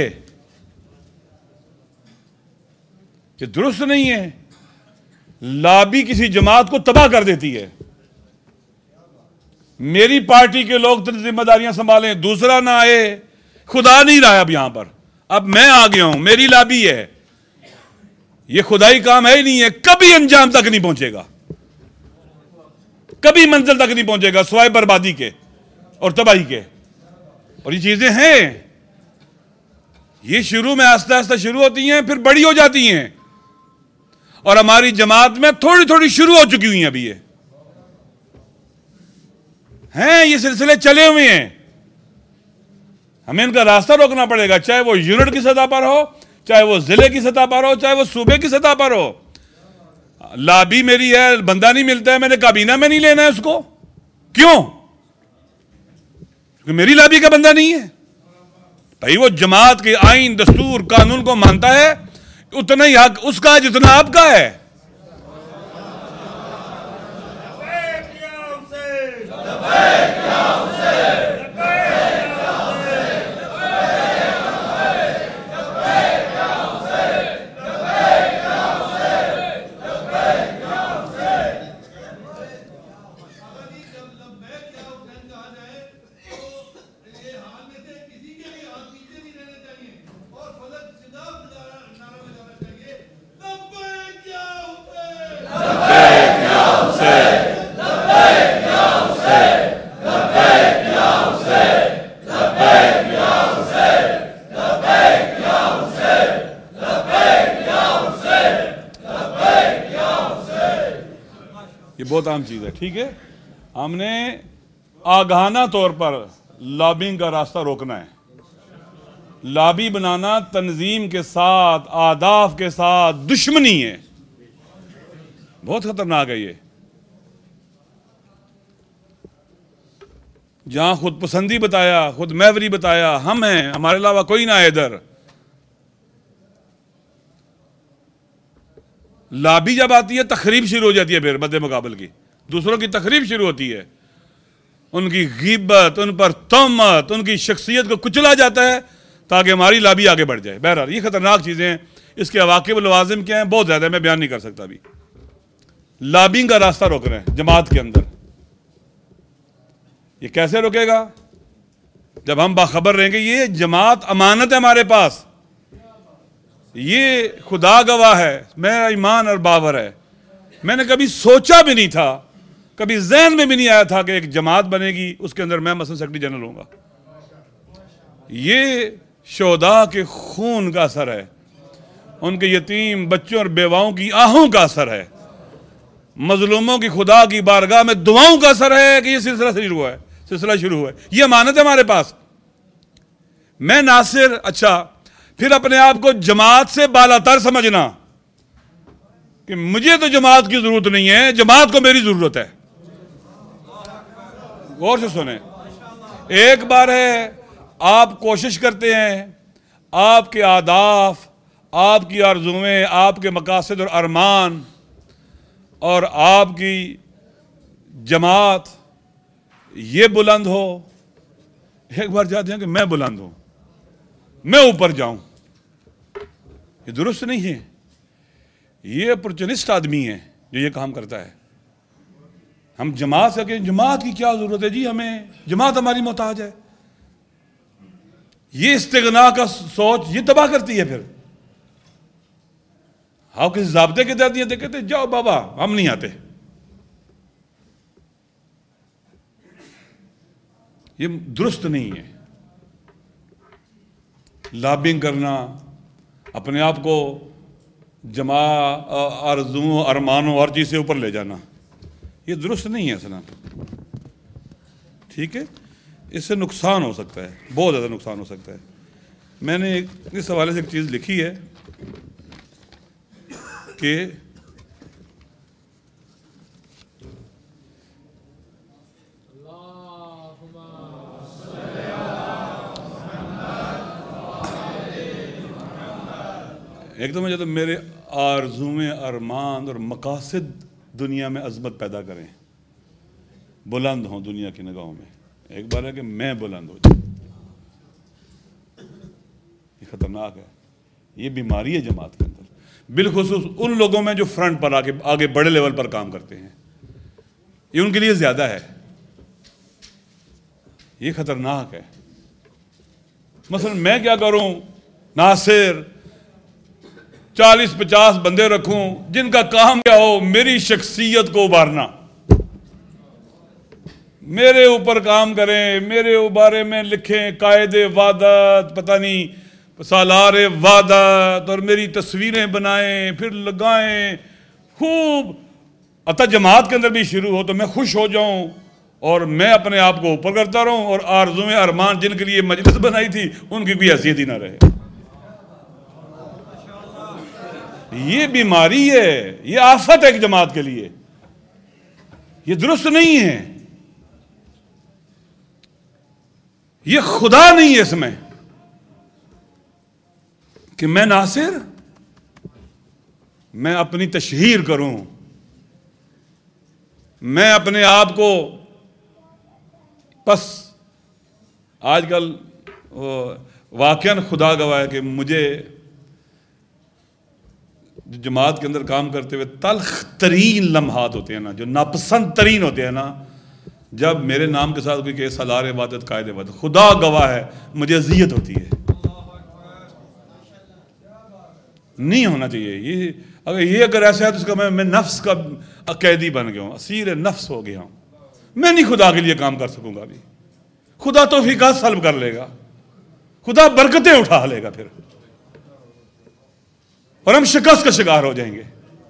یہ درست نہیں ہے۔ لابی کسی جماعت کو تباہ کر دیتی ہے۔ میری پارٹی کے لوگ ذمہ داریاں سنبھالیں، دوسرا نہ آئے، خدا نہیں رہا اب یہاں پر، اب میں آ گیا ہوں، میری لابی ہے، یہ خدائی کام ہے ہی نہیں ہے، کبھی انجام تک نہیں پہنچے گا۔ کبھی منزل تک نہیں پہنچے گا سوائے بربادی کے اور تباہی کے. اور یہ چیزیں ہیں، یہ شروع میں آہستہ آہستہ شروع ہوتی ہیں، پھر بڑی ہو جاتی ہیں، اور ہماری جماعت میں تھوڑی تھوڑی شروع ہو چکی ہوئی ہیں. ابھی یہ ہیں، یہ سلسلے چلے ہوئے ہیں. ہمیں ان کا راستہ روکنا پڑے گا، چاہے وہ یونٹ کی سطح پر ہو، چاہے وہ ضلع کی سطح پر ہو، چاہے وہ صوبے کی سطح پر ہو. لابی میری ہے، بندہ نہیں ملتا ہے، میں نے کابینہ میں نہیں لینا ہے اس کو. کیوں؟ کیونکہ میری لابی کا بندہ نہیں ہے. بھائی وہ جماعت کے آئین، دستور، قانون کو مانتا ہے، اتنا ہی حق اس کا جتنا آپ کا ہے. بہت عام چیز ہے. ٹھیک ہے، ہم نے آگاہانہ طور پر لابنگ کا راستہ روکنا ہے. لابی بنانا تنظیم کے ساتھ، اہداف کے ساتھ دشمنی ہے، بہت خطرناک ہے. یہ جہاں خود پسندی بتایا، خود محوری بتایا، ہم ہیں، ہمارے علاوہ کوئی نہ ہے ادھر. لابی جب آتی ہے تخریب شروع ہو جاتی ہے، پھر مد مقابل کی دوسروں کی تخریب شروع ہوتی ہے، ان کی غیبت، ان پر تہمت، ان کی شخصیت کو کچلا جاتا ہے تاکہ ہماری لابی آگے بڑھ جائے. بہرحال یہ خطرناک چیزیں ہیں، اس کے عواقب و لوازم کیا ہیں بہت زیادہ میں بیان نہیں کر سکتا. ابھی لابنگ کا راستہ روک رہے ہیں جماعت کے اندر. یہ کیسے روکے گا؟ جب ہم باخبر رہیں گے. یہ جماعت امانت ہے ہمارے پاس، یہ خدا گواہ ہے، میرا ایمان اور باور ہے. میں نے کبھی سوچا بھی نہیں تھا، کبھی ذہن میں بھی نہیں آیا تھا کہ ایک جماعت بنے گی، اس کے اندر میں مثلا سیکرٹری جنرل ہوں گا. یہ شہداء کے خون کا اثر ہے، ان کے یتیم بچوں اور بیواؤں کی آہوں کا اثر ہے، مظلوموں کی خدا کی بارگاہ میں دعاؤں کا اثر ہے کہ یہ سلسلہ شروع ہوا ہے سلسلہ شروع ہوا ہے. یہ امانت ہے ہمارے پاس. میں ناصر، اچھا پھر اپنے آپ کو جماعت سے بالاتر سمجھنا کہ مجھے تو جماعت کی ضرورت نہیں ہے، جماعت کو میری ضرورت ہے. غور سے سنیں. ایک بار ہے آپ کوشش کرتے ہیں، آپ کے اہداف، آپ کی آرزویں، آپ کے مقاصد اور ارمان اور آپ کی جماعت یہ بلند ہو. ایک بار چاہتے ہیں کہ میں بلند ہوں، میں اوپر جاؤں. یہ درست نہیں ہے. یہ اپورچونسٹ آدمی ہے جو یہ کام کرتا ہے. ہم جماعت سے کہ جماعت کی کیا ضرورت ہے جی، ہمیں جماعت ہماری محتاج ہے. یہ استغنا کا سوچ یہ تباہ کرتی ہے. پھر آپ کسی ضابطے کے تحت یہ کہتے جاؤ بابا ہم نہیں آتے. یہ درست نہیں ہے. لابنگ کرنا، اپنے آپ کو جماع آرزوؤں ارمانوں اور چیز سے اوپر لے جانا، یہ درست نہیں ہے اصلا. ٹھیک ہے، اس سے نقصان ہو سکتا ہے، بہت زیادہ نقصان ہو سکتا ہے. میں نے اس حوالے سے ایک چیز لکھی ہے کہ ایک تو مجھے تو میرے آرزویں ارمان اور مقاصد دنیا میں عظمت پیدا کریں، بلند ہوں دنیا کی نگاہوں میں. ایک بار ہے کہ میں بلند ہو جاؤں. یہ خطرناک ہے. یہ بیماری ہے جماعت کے اندر، بالخصوص ان لوگوں میں جو فرنٹ پر آگے آگے بڑے لیول پر کام کرتے ہیں. یہ ان کے لیے زیادہ ہے. یہ خطرناک ہے. مثلا میں کیا کروں، ناصر چالیس پچاس بندے رکھوں جن کا کام کیا ہو میری شخصیت کو ابھارنا. میرے اوپر کام کریں، میرے بارے میں لکھیں قائد وعدت، پتہ نہیں سالار وعدت، اور میری تصویریں بنائیں پھر لگائیں خوب، عطا جماعت کے اندر بھی شروع ہو تو میں خوش ہو جاؤں اور میں اپنے آپ کو اوپر کرتا رہوں، اور آرزویں ارمان جن کے لیے مجلس بنائی تھی ان کی کوئی حیثیت ہی نہ رہے۔ یہ بیماری ہے، یہ آفت ہے ایک جماعت کے لیے، یہ درست نہیں ہے، یہ خدا نہیں ہے اس میں کہ میں ناصر، میں اپنی تشہیر کروں، میں اپنے آپ کو بس آج کل واقعاً خدا گواہ ہے کہ مجھے جو جماعت کے اندر کام کرتے ہوئے تلخ ترین لمحات ہوتے ہیں نا، جو ناپسند ترین ہوتے ہیں نا، جب میرے نام کے ساتھ کوئی کہ سالار عبادت قائد عبادت، خدا گواہ ہے مجھے اذیت ہوتی ہے۔ نہیں ہونا چاہیے یہ، اگر یہ اگر ایسا ہے تو اس کا میں میں نفس کا قیدی بن گیا ہوں، اسیر نفس ہو گیا ہوں، میں نہیں خدا کے لیے کام کر سکوں گا ابھی، خدا توفیقات سلب کر لے گا، خدا برکتیں اٹھا لے گا پھر، اور ہم شکست کا شکار ہو جائیں گے۔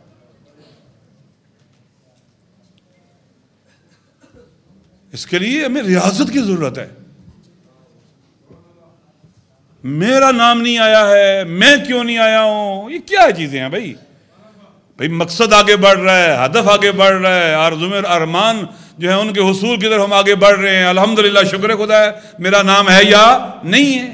اس کے لیے ہمیں ریاضت کی ضرورت ہے۔ میرا نام نہیں آیا ہے، میں کیوں نہیں آیا ہوں، یہ کیا چیزیں ہیں بھائی؟ بھائی مقصد آگے بڑھ رہا ہے، ہدف آگے بڑھ رہا ہے، آرزویں اور ارمان جو ہے ان کے حصول کی طرف ہم آگے بڑھ رہے ہیں، الحمدللہ شکر خدا ہے، میرا نام ہے یا نہیں ہے۔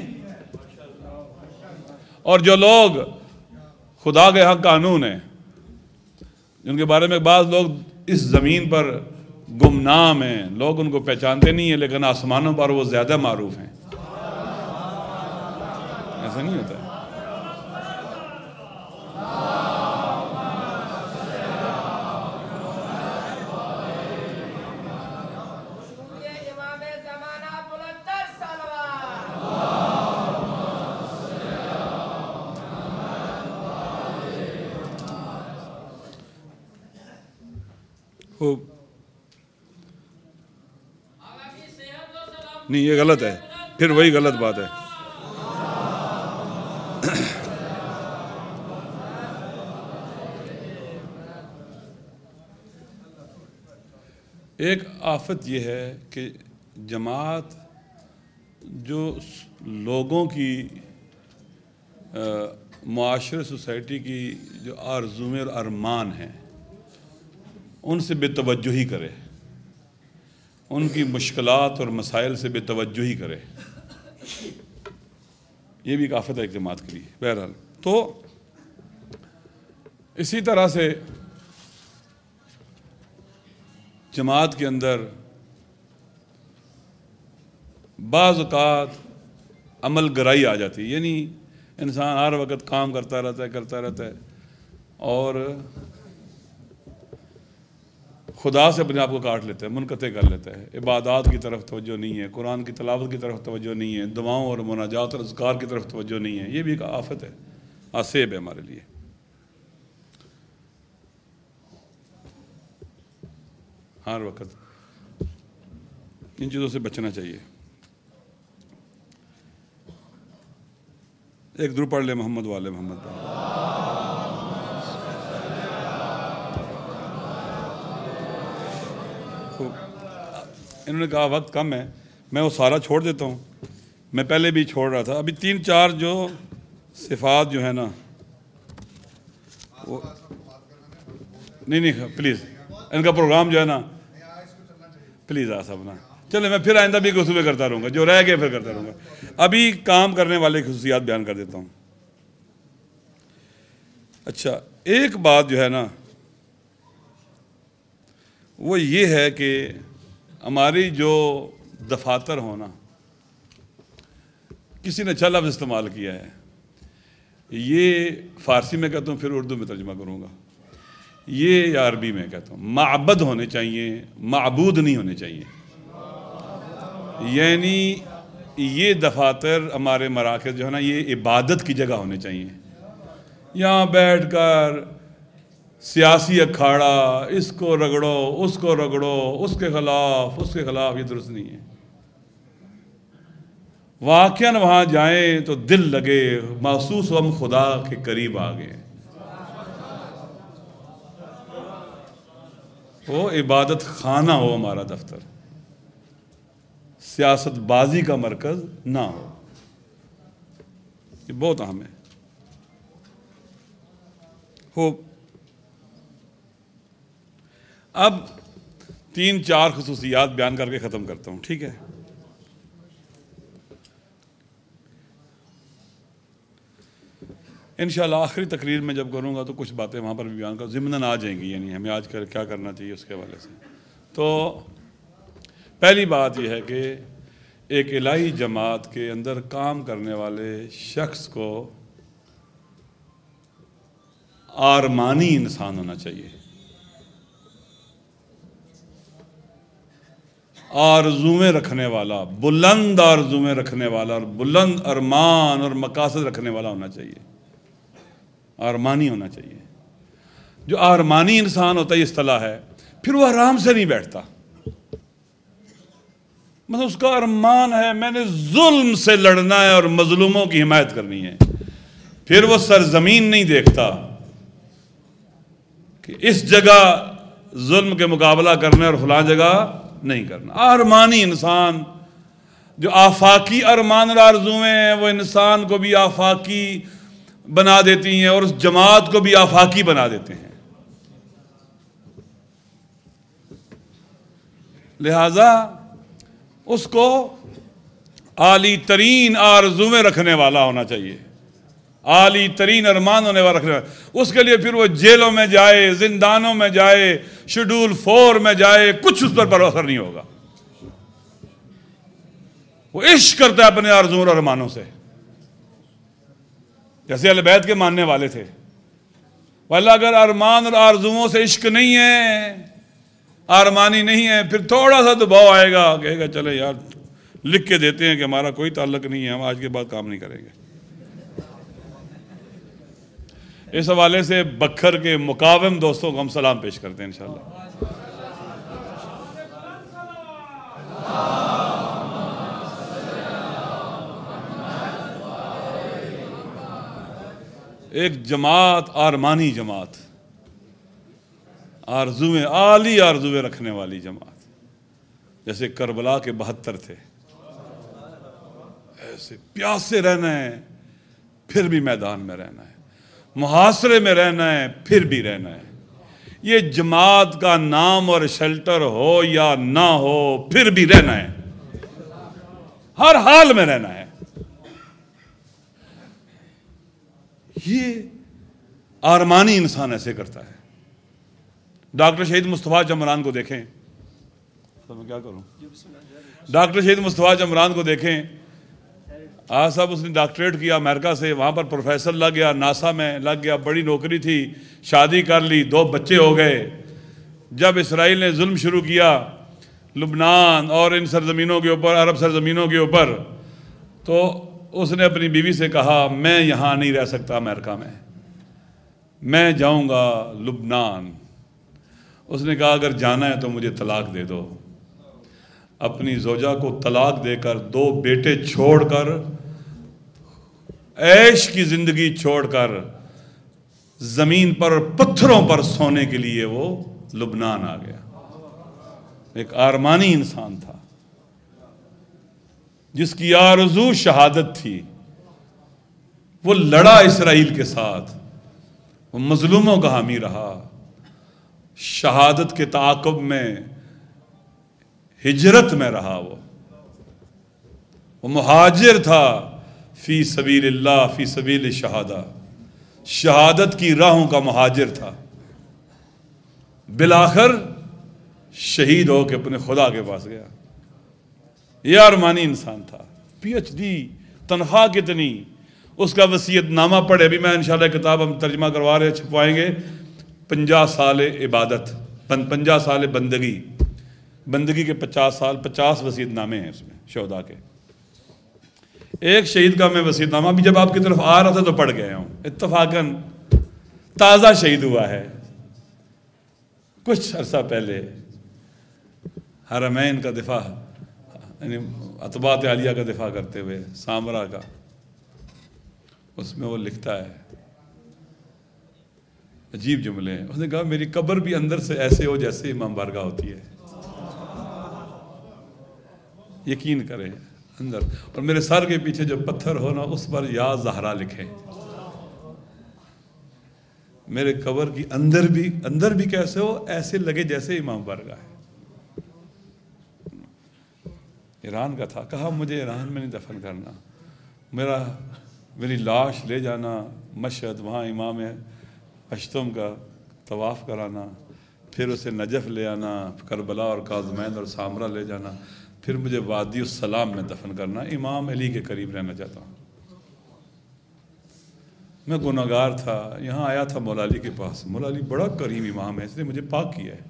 اور جو لوگ خدا کے حق قانون ہیں، جن کے بارے میں بعض لوگ اس زمین پر گمنام ہیں، لوگ ان کو پہچانتے نہیں ہیں، لیکن آسمانوں پر وہ زیادہ معروف ہیں، ایسا نہیں ہوتا ہے۔ نہیں یہ غلط ہے، پھر وہی غلط بات ہے۔ ایک آفت یہ ہے کہ جماعت جو لوگوں کی معاشرے سوسائٹی کی جو آرزویں اور ارمان ہیں ان سے بے توجہی کرے، ان کی مشکلات اور مسائل سے بے توجہی کرے، یہ بھی ایک آفت ہے ایک جماعت کے لیے۔ بہرحال تو اسی طرح سے جماعت کے اندر بعض اوقات عمل گرائی آ جاتی ہے، یعنی انسان ہر وقت کام کرتا رہتا ہے کرتا رہتا ہے اور خدا سے اپنے آپ کو کاٹ لیتا ہے، منقطع کر لیتا ہے، عبادات کی طرف توجہ نہیں ہے، قرآن کی تلاوت کی طرف توجہ نہیں ہے، دعاؤں اور مناجات اور اذکار کی طرف توجہ نہیں ہے۔ یہ بھی ایک آفت ہے، آسیب ہے ہمارے لیے۔ ہر وقت ان چیزوں سے بچنا چاہیے۔ ایک درود پڑھ لے محمد والے محمد پر۔ انہوں نے کہا وقت کم ہے، میں وہ سارا چھوڑ دیتا ہوں، میں پہلے بھی چھوڑ رہا تھا، ابھی تین چار جو صفات جو ہے نا وہ نہیں نہیں پلیز ان کا پروگرام جو ہے نا پلیز آ صاحب نا چلے، میں پھر آئندہ بھی خصوصیات کرتا رہوں گا، جو رہ گئے پھر کرتا رہوں گا۔ ابھی کام کرنے والے خصوصیات بیان کر دیتا ہوں۔ اچھا ایک بات جو ہے نا وہ یہ ہے کہ ہماری جو دفاتر ہونا، کسی نے اچھا لفظ استعمال کیا ہے، یہ فارسی میں کہتا ہوں پھر اردو میں ترجمہ کروں گا، یہ یا عربی میں کہتا ہوں، معبد ہونے چاہیے، معبود نہیں ہونے چاہیے۔ یعنی یہ دفاتر ہمارے مراکز جو ہے نا یہ عبادت کی جگہ ہونے چاہیے، یہاں بیٹھ کر سیاسی اکھاڑا، اس کو رگڑو اس کو رگڑو، اس کے خلاف اس کے خلاف، یہ درست نہیں ہے۔ واقعاً وہاں جائیں تو دل لگے، محسوس ہو ہم خدا کے قریب آ گئے، وہ عبادت خانہ ہو ہمارا دفتر، سیاست بازی کا مرکز نہ ہو۔ یہ بہت اہم ہے۔ ہو اب تین چار خصوصیات بیان کر کے ختم کرتا ہوں، ٹھیک ہے؟ انشاءاللہ آخری تقریر میں جب کروں گا تو کچھ باتیں وہاں پر بھی بیان کر ضمناً آ جائیں گی، یعنی ہمیں آج کر کیا کرنا چاہیے اس کے حوالے سے۔ تو پہلی بات یہ ہے کہ ایک الہی جماعت کے اندر کام کرنے والے شخص کو آرمانی انسان ہونا چاہیے، آرزویں رکھنے والا، بلند آرزویں رکھنے والا اور بلند ارمان اور مقاصد رکھنے والا ہونا چاہیے، آرمانی ہونا چاہیے۔ جو آرمانی انسان ہوتا ہے، یہ اصطلاح ہے، پھر وہ آرام سے نہیں بیٹھتا۔ مطلب اس کا ارمان ہے میں نے ظلم سے لڑنا ہے اور مظلوموں کی حمایت کرنی ہے، پھر وہ سرزمین نہیں دیکھتا کہ اس جگہ ظلم کے مقابلہ کرنا اور فلاں جگہ نہیں کرنا۔ آرمانی انسان، جو آفاقی ارمان اور آرزویں ہیں، وہ انسان کو بھی آفاقی بنا دیتی ہیں اور اس جماعت کو بھی آفاقی بنا دیتے ہیں۔ لہذا اس کو عالی ترین آرزویں رکھنے والا ہونا چاہیے، عالی ترین ارمان ہونے والا رکھنے والا۔ اس کے لیے پھر وہ جیلوں میں جائے، زندانوں میں جائے، شیڈول فور میں جائے، کچھ اس پر اثر نہیں ہوگا۔ وہ عشق کرتا ہے اپنے آرزوؤں اور ارمانوں سے، جیسے اہل بیت کے ماننے والے تھے۔ واللہ اگر ارمان اور آرزوؤں سے عشق نہیں ہے، آرمانی نہیں ہے، پھر تھوڑا سا دباؤ آئے گا، کہے گا چلے یار لکھ کے دیتے ہیں کہ ہمارا کوئی تعلق نہیں ہے، ہم آج کے بعد کام نہیں کریں گے۔ اس حوالے سے بکھر کے مقاوم دوستوں کو ہم سلام پیش کرتے ہیں انشاءاللہ۔ ایک جماعت، آرمانی جماعت، آرزویں، عالی آرزویں رکھنے والی جماعت، جیسے کربلا کے بہتر تھے، ایسے پیاسے رہنا ہے پھر بھی میدان میں رہنا ہے، محاصرے میں رہنا ہے پھر بھی رہنا ہے۔ یہ جماعت کا نام اور شیلٹر ہو یا نہ ہو، پھر بھی رہنا ہے، ہر حال میں رہنا ہے۔ یہ آرمانی انسان ایسے کرتا ہے۔ ڈاکٹر شہید مصطفیٰ چمران کو دیکھیں، تو میں کیا کروں، ڈاکٹر شہید مصطفیٰ چمران کو دیکھیں۔ آج صاحب اس نے ڈاکٹریٹ کیا امریکہ سے، وہاں پر پروفیسر لگ گیا، ناسا میں لگ گیا، بڑی نوکری تھی، شادی کر لی، دو بچے ہو گئے۔ جب اسرائیل نے ظلم شروع کیا لبنان اور ان سرزمینوں کے اوپر، عرب سرزمینوں کے اوپر، تو اس نے اپنی بیوی سے کہا میں یہاں نہیں رہ سکتا امریکہ میں، میں جاؤں گا لبنان۔ اس نے کہا اگر جانا ہے تو مجھے طلاق دے دو۔ اپنی زوجہ کو طلاق دے کر، دو بیٹے چھوڑ کر، عیش کی زندگی چھوڑ کر، زمین پر پتھروں پر سونے کے لیے وہ لبنان آ گیا۔ ایک آرمانی انسان تھا جس کی آرزو شہادت تھی، وہ لڑا اسرائیل کے ساتھ، وہ مظلوموں کا حامی رہا، شہادت کے تعاقب میں ہجرت میں رہا، وہ وہ مہاجر تھا فی سبیل اللہ، فی سبیل شہادہ، شہادت کی راہوں کا مہاجر تھا۔ بالآخر شہید ہو کے اپنے خدا کے پاس گیا۔ یہ آرمانی انسان تھا، پی ایچ ڈی، تنخواہ کتنی، اس کا وصیت نامہ پڑھے۔ ابھی میں انشاءاللہ کتاب ہم ترجمہ کروا رہے ہیں، چھپوائیں گے، پنجا سال عبادت، پنجا سال بندگی، بندگی کے پچاس سال، پچاس وصیت نامے ہیں اس میں شہداء کے۔ ایک شہید کا میں وصیت نامہ بھی جب آپ کی طرف آ رہا تھا تو پڑھ گئے ہوں، اتفاقاً تازہ شہید ہوا ہے، کچھ عرصہ پہلے حرمین کا دفاع یعنی اطباعت عالیہ کا دفاع کرتے ہوئے سامرا کا، اس میں وہ لکھتا ہے عجیب جملے ہیں. اس نے کہا میری قبر بھی اندر سے ایسے ہو جیسے امام بارگاہ ہوتی ہے. یقین کریں اندر، اور میرے سر کے پیچھے جو پتھر ہو نا اس پر یا زہرا لکھیں. میرے قبر کی اندر بھی اندر بھی کیسے ہو، ایسے لگے جیسے امام بارگاہ ہے. ایران کا تھا، کہا مجھے ایران میں نہیں دفن کرنا، میرا میری لاش لے جانا مشہد، وہاں امام اشتم کا طواف کرانا، پھر اسے نجف لے آنا، کربلا اور کاظمین اور سامرا لے جانا، پھر مجھے وادی السلام میں دفن کرنا. امام علی کے قریب رہنا چاہتا ہوں. میں گناہگار تھا، یہاں آیا تھا مولا علی کے پاس. مولا علی بڑا کریم امام ہے، اس نے مجھے پاک کیا ہے.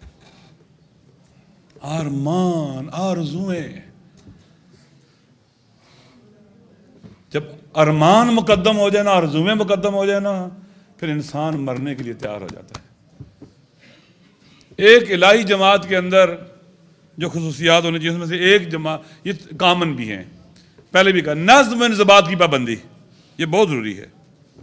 آرمان آرزویں، جب ارمان مقدم ہو جائے نا، آرزویں مقدم ہو جائے نا، پھر انسان مرنے کے لیے تیار ہو جاتا ہے. ایک الہی جماعت کے اندر جو خصوصیات ہونے چاہیے، اس میں سے ایک جماعت یہ کامن بھی ہیں. پہلے بھی کہا نظم و انضباط کی پابندی، یہ بہت ضروری ہے.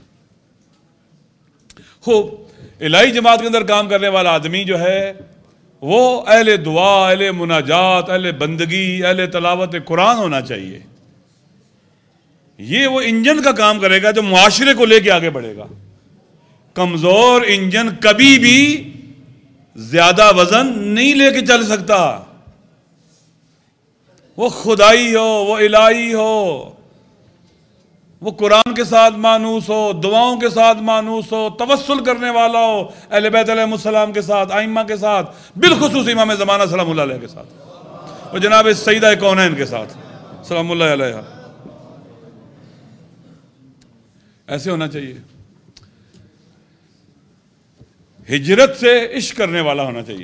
خوب الہی جماعت کے اندر کام کرنے والا آدمی جو ہے وہ اہل دعا، اہل مناجات، اہل بندگی، اہل تلاوت قرآن ہونا چاہیے. یہ وہ انجن کا کام کرے گا جو معاشرے کو لے کے آگے بڑھے گا. کمزور انجن کبھی بھی زیادہ وزن نہیں لے کے چل سکتا. وہ خدائی ہو، وہ الہی ہو، وہ قرآن کے ساتھ مانوس ہو، دعاؤں کے ساتھ مانوس ہو، توسل کرنے والا ہو اہل بیت علیہ السلام کے ساتھ، ائمہ کے ساتھ، بالخصوص امام زمانہ سلام اللہ علیہ کے ساتھ، اور جناب سیدہ کونین کے ساتھ سلام اللہ علیہ. ایسے ہونا چاہیے. ہجرت سے عشق کرنے والا ہونا چاہیے.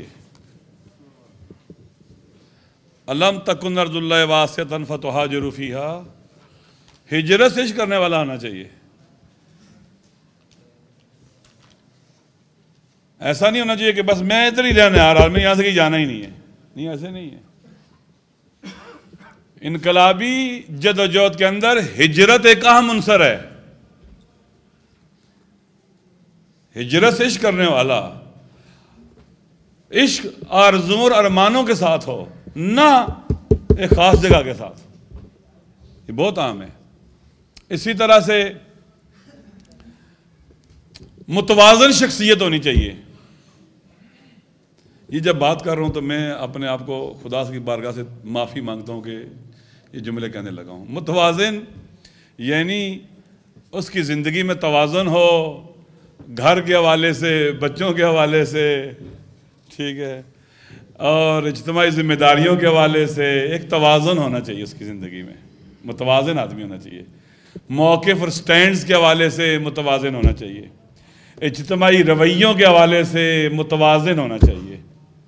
الم تکن ارض اللہ واسعۃ فتہاجروا فیہا، ہجرت سے عشق کرنے والا ہونا چاہیے. ایسا نہیں ہونا چاہیے کہ بس میں ادھر ہی رہنے آ رہا، میں یہاں سے کہیں جانا ہی نہیں ہے. نہیں، ایسے نہیں ہے. انقلابی جد و جہد کے اندر ہجرت ایک اہم عنصر ہے. ہجرت سے عشق کرنے والا عشق آرزوؤں اور ارمانوں کے ساتھ ہو، نہ ایک خاص جگہ کے ساتھ. یہ بہت عام ہے. اسی طرح سے متوازن شخصیت ہونی چاہیے. یہ جب بات کر رہا ہوں تو میں اپنے آپ کو خدا کی بارگاہ سے معافی مانگتا ہوں کہ یہ جملے کہنے لگا ہوں. متوازن یعنی اس کی زندگی میں توازن ہو، گھر کے حوالے سے، بچوں کے حوالے سے، ٹھیک ہے، اور اجتماعی ذمہ داریوں کے حوالے سے ایک توازن ہونا چاہیے اس کی زندگی میں. متوازن آدمی ہونا چاہیے. موقف اور سٹینڈز کے حوالے سے متوازن ہونا چاہیے. اجتماعی رویوں کے حوالے سے متوازن ہونا چاہیے.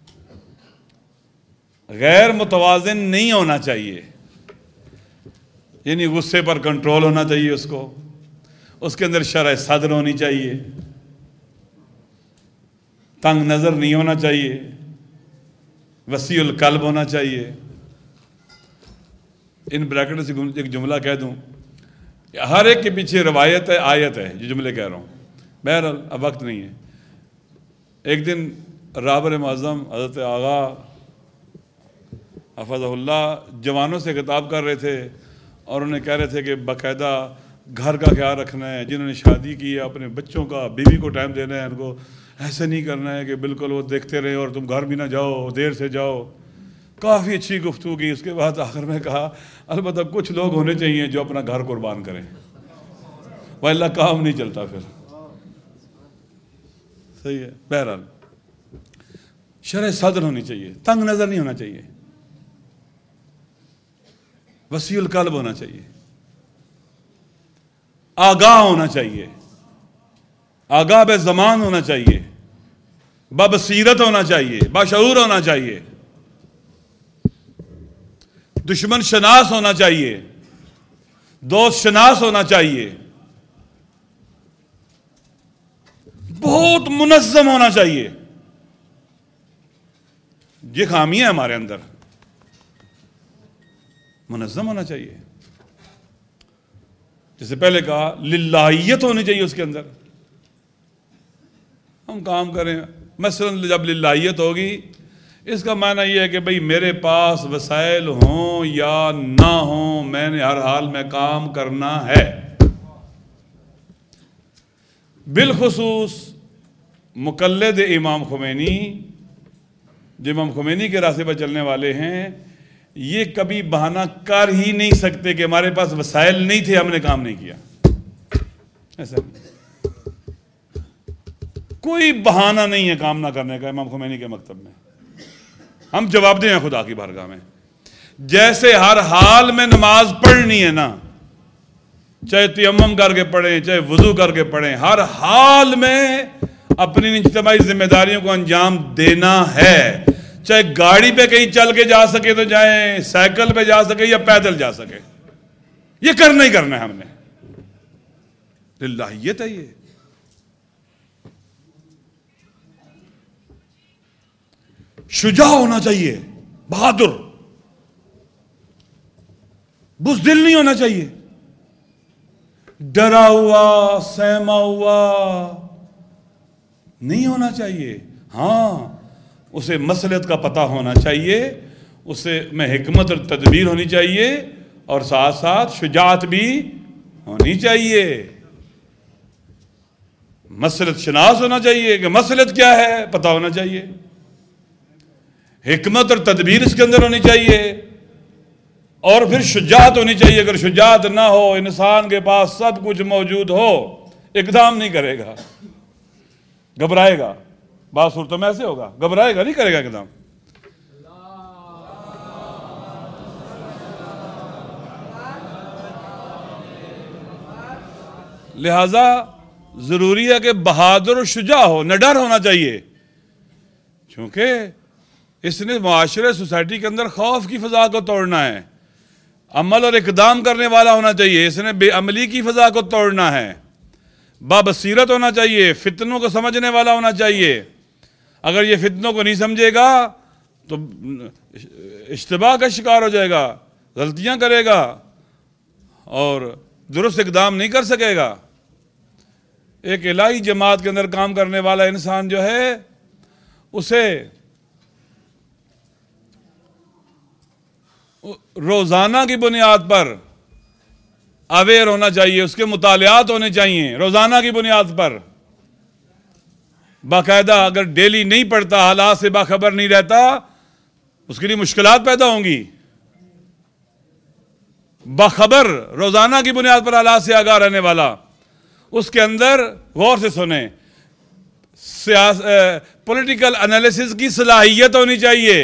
غیر متوازن نہیں ہونا چاہیے. یعنی غصے پر کنٹرول ہونا چاہیے اس کو، اس کے اندر شرح صدر ہونی چاہیے، تنگ نظر نہیں ہونا چاہیے، وسیع القلب ہونا چاہیے. ان بریکٹ سے ایک جملہ کہہ دوں، ہر ایک کے پیچھے روایت ہے، آیت ہے، جو جملے کہہ رہا ہوں. بہرحال اب وقت نہیں ہے. ایک دن رابر معظم حضرت آغا حفظہ اللہ جوانوں سے خطاب کر رہے تھے اور انہیں کہہ رہے تھے کہ باقاعدہ گھر کا خیال رکھنا ہے، جنہوں نے شادی کی ہے اپنے بچوں کا، بیوی کو ٹائم دینا ہے، ان کو ایسے نہیں کرنا ہے کہ بالکل وہ دیکھتے رہے اور تم گھر بھی نہ جاؤ، دیر سے جاؤ. کافی اچھی گفتگو کی. اس کے بعد آخر میں کہا البتہ کچھ لوگ ہونے چاہیے جو اپنا گھر قربان کریں، واللہ کام نہیں چلتا پھر. صحیح ہے. بہرحال شرح صدر ہونی چاہیے، تنگ نظر نہیں ہونا چاہیے، وسیع القلب ہونا چاہیے، آگاہ ہونا چاہیے، آگاہ بے زمان ہونا چاہیے، بابصیرت ہونا چاہیے، باشعور ہونا چاہیے، دشمن شناس ہونا چاہیے، دوست شناس ہونا چاہیے، بہت منظم ہونا چاہیے. یہ خامی ہے ہمارے اندر. منظم ہونا چاہیے. جیسے پہلے کہا للہیت ہونی چاہیے اس کے اندر. ہم کام کریں مثلا جب للہیت ہوگی اس کا معنی یہ ہے کہ بھئی میرے پاس وسائل ہوں یا نہ ہوں میں نے ہر حال میں کام کرنا ہے. بالخصوص مقلد امام خمینی جو امام خمینی کے راستے پر چلنے والے ہیں یہ کبھی بہانہ کر ہی نہیں سکتے کہ ہمارے پاس وسائل نہیں تھے ہم نے کام نہیں کیا. ایسا نہیں. کوئی بہانہ نہیں ہے کام نہ کرنے کا امام خمینی کے مکتب میں. ہم جواب دیں خدا کی بارگاہ میں. جیسے ہر حال میں نماز پڑھنی ہے نا, چاہے تیمم کر کے پڑھیں چاہے وضو کر کے پڑھیں, ہر حال میں اپنی اجتماعی ذمہ داریوں کو انجام دینا ہے. چاہے گاڑی پہ کہیں چل کے جا سکے تو جائیں, سائیکل پہ جا سکے یا پیدل جا سکے, یہ کرنا ہی کرنا ہے ہم نے. للہیت ہے. یہ شجاع ہونا چاہیے, بہادر, بزدل نہیں ہونا چاہیے, ڈرا ہوا سہما ہوا نہیں ہونا چاہیے. ہاں اسے مصلحت کا پتہ ہونا چاہیے, اسے میں حکمت اور تدبیر ہونی چاہیے, اور ساتھ ساتھ شجاعت بھی ہونی چاہیے. مصلحت شناس ہونا چاہیے کہ مصلحت کیا ہے پتہ ہونا چاہیے. حکمت اور تدبیر اس کے اندر ہونی چاہیے, اور پھر شجاعت ہونی چاہیے. اگر شجاعت نہ ہو, انسان کے پاس سب کچھ موجود ہو, اقدام نہیں کرے گا, گھبرائے گا. بعض صورتوں میں ایسے ہوگا, گھبرائے گا, نہیں کرے گا اقدام. لہذا ضروری ہے کہ بہادر و شجاع ہو, نہ ڈر ہونا چاہیے. چونکہ اس نے معاشرے سوسائٹی کے اندر خوف کی فضا کو توڑنا ہے. عمل اور اقدام کرنے والا ہونا چاہیے, اس نے بے عملی کی فضا کو توڑنا ہے. بابصیرت ہونا چاہیے, فتنوں کو سمجھنے والا ہونا چاہیے. اگر یہ فتنوں کو نہیں سمجھے گا تو اشتباہ کا شکار ہو جائے گا, غلطیاں کرے گا اور درست اقدام نہیں کر سکے گا. ایک الہی جماعت کے اندر کام کرنے والا انسان جو ہے اسے روزانہ کی بنیاد پر اویئر ہونا چاہیے, اس کے مطالعات ہونے چاہیے روزانہ کی بنیاد پر. باقاعدہ اگر ڈیلی نہیں پڑھتا, حالات سے باخبر نہیں رہتا, اس کے لیے مشکلات پیدا ہوں گی. باخبر روزانہ کی بنیاد پر حالات سے آگاہ رہنے والا, اس کے اندر غور سے سنیں پولیٹیکل انالیسس کی صلاحیت ہونی چاہیے.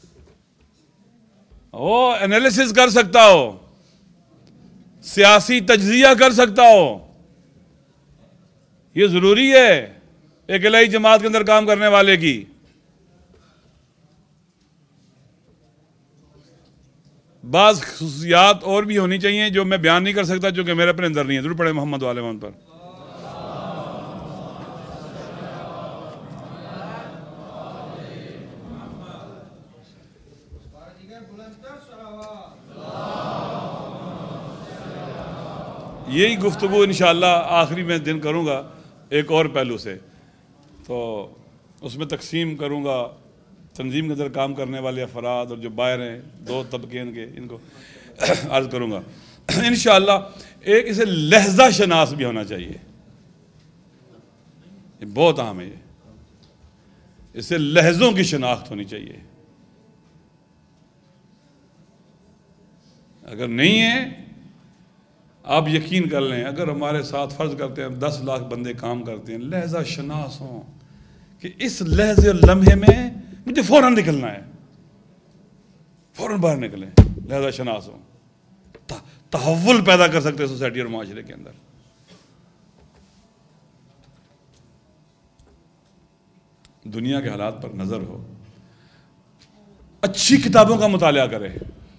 وہ انالیسس کر سکتا ہو, سیاسی تجزیہ کر سکتا ہو. یہ ضروری ہے ایک الہی جماعت کے اندر کام کرنے والے کی. بعض خصوصیات اور بھی ہونی چاہیے جو میں بیان نہیں کر سکتا چونکہ میرے اپنے اندر نہیں ہے. ضرور پڑھے محمد والے محمد پر. یہی گفتگو انشاءاللہ آخری میں دن کروں گا ایک اور پہلو سے, تو اس میں تقسیم کروں گا تنظیم کے اندر کام کرنے والے افراد اور جو باہر ہیں دو طبقے ان کے, ان کو عرض کروں گا انشاءاللہ. ایک اسے لہجہ شناس بھی ہونا چاہیے, یہ بہت اہم ہے. یہ اسے لہجوں کی شناخت ہونی چاہیے. اگر نہیں ہے آپ یقین کر لیں, اگر ہمارے ساتھ فرض کرتے ہیں دس لاکھ بندے کام کرتے ہیں, لہجہ شناس ہوں کہ اس لہجے اور لمحے میں مجھے فوراً نکلنا ہے, فوراً باہر نکلیں, لہجہ شناس ہوں, تحول پیدا کر سکتے ہیں سوسائٹی اور معاشرے کے اندر. دنیا کے حالات پر نظر ہو, اچھی کتابوں کا مطالعہ کرے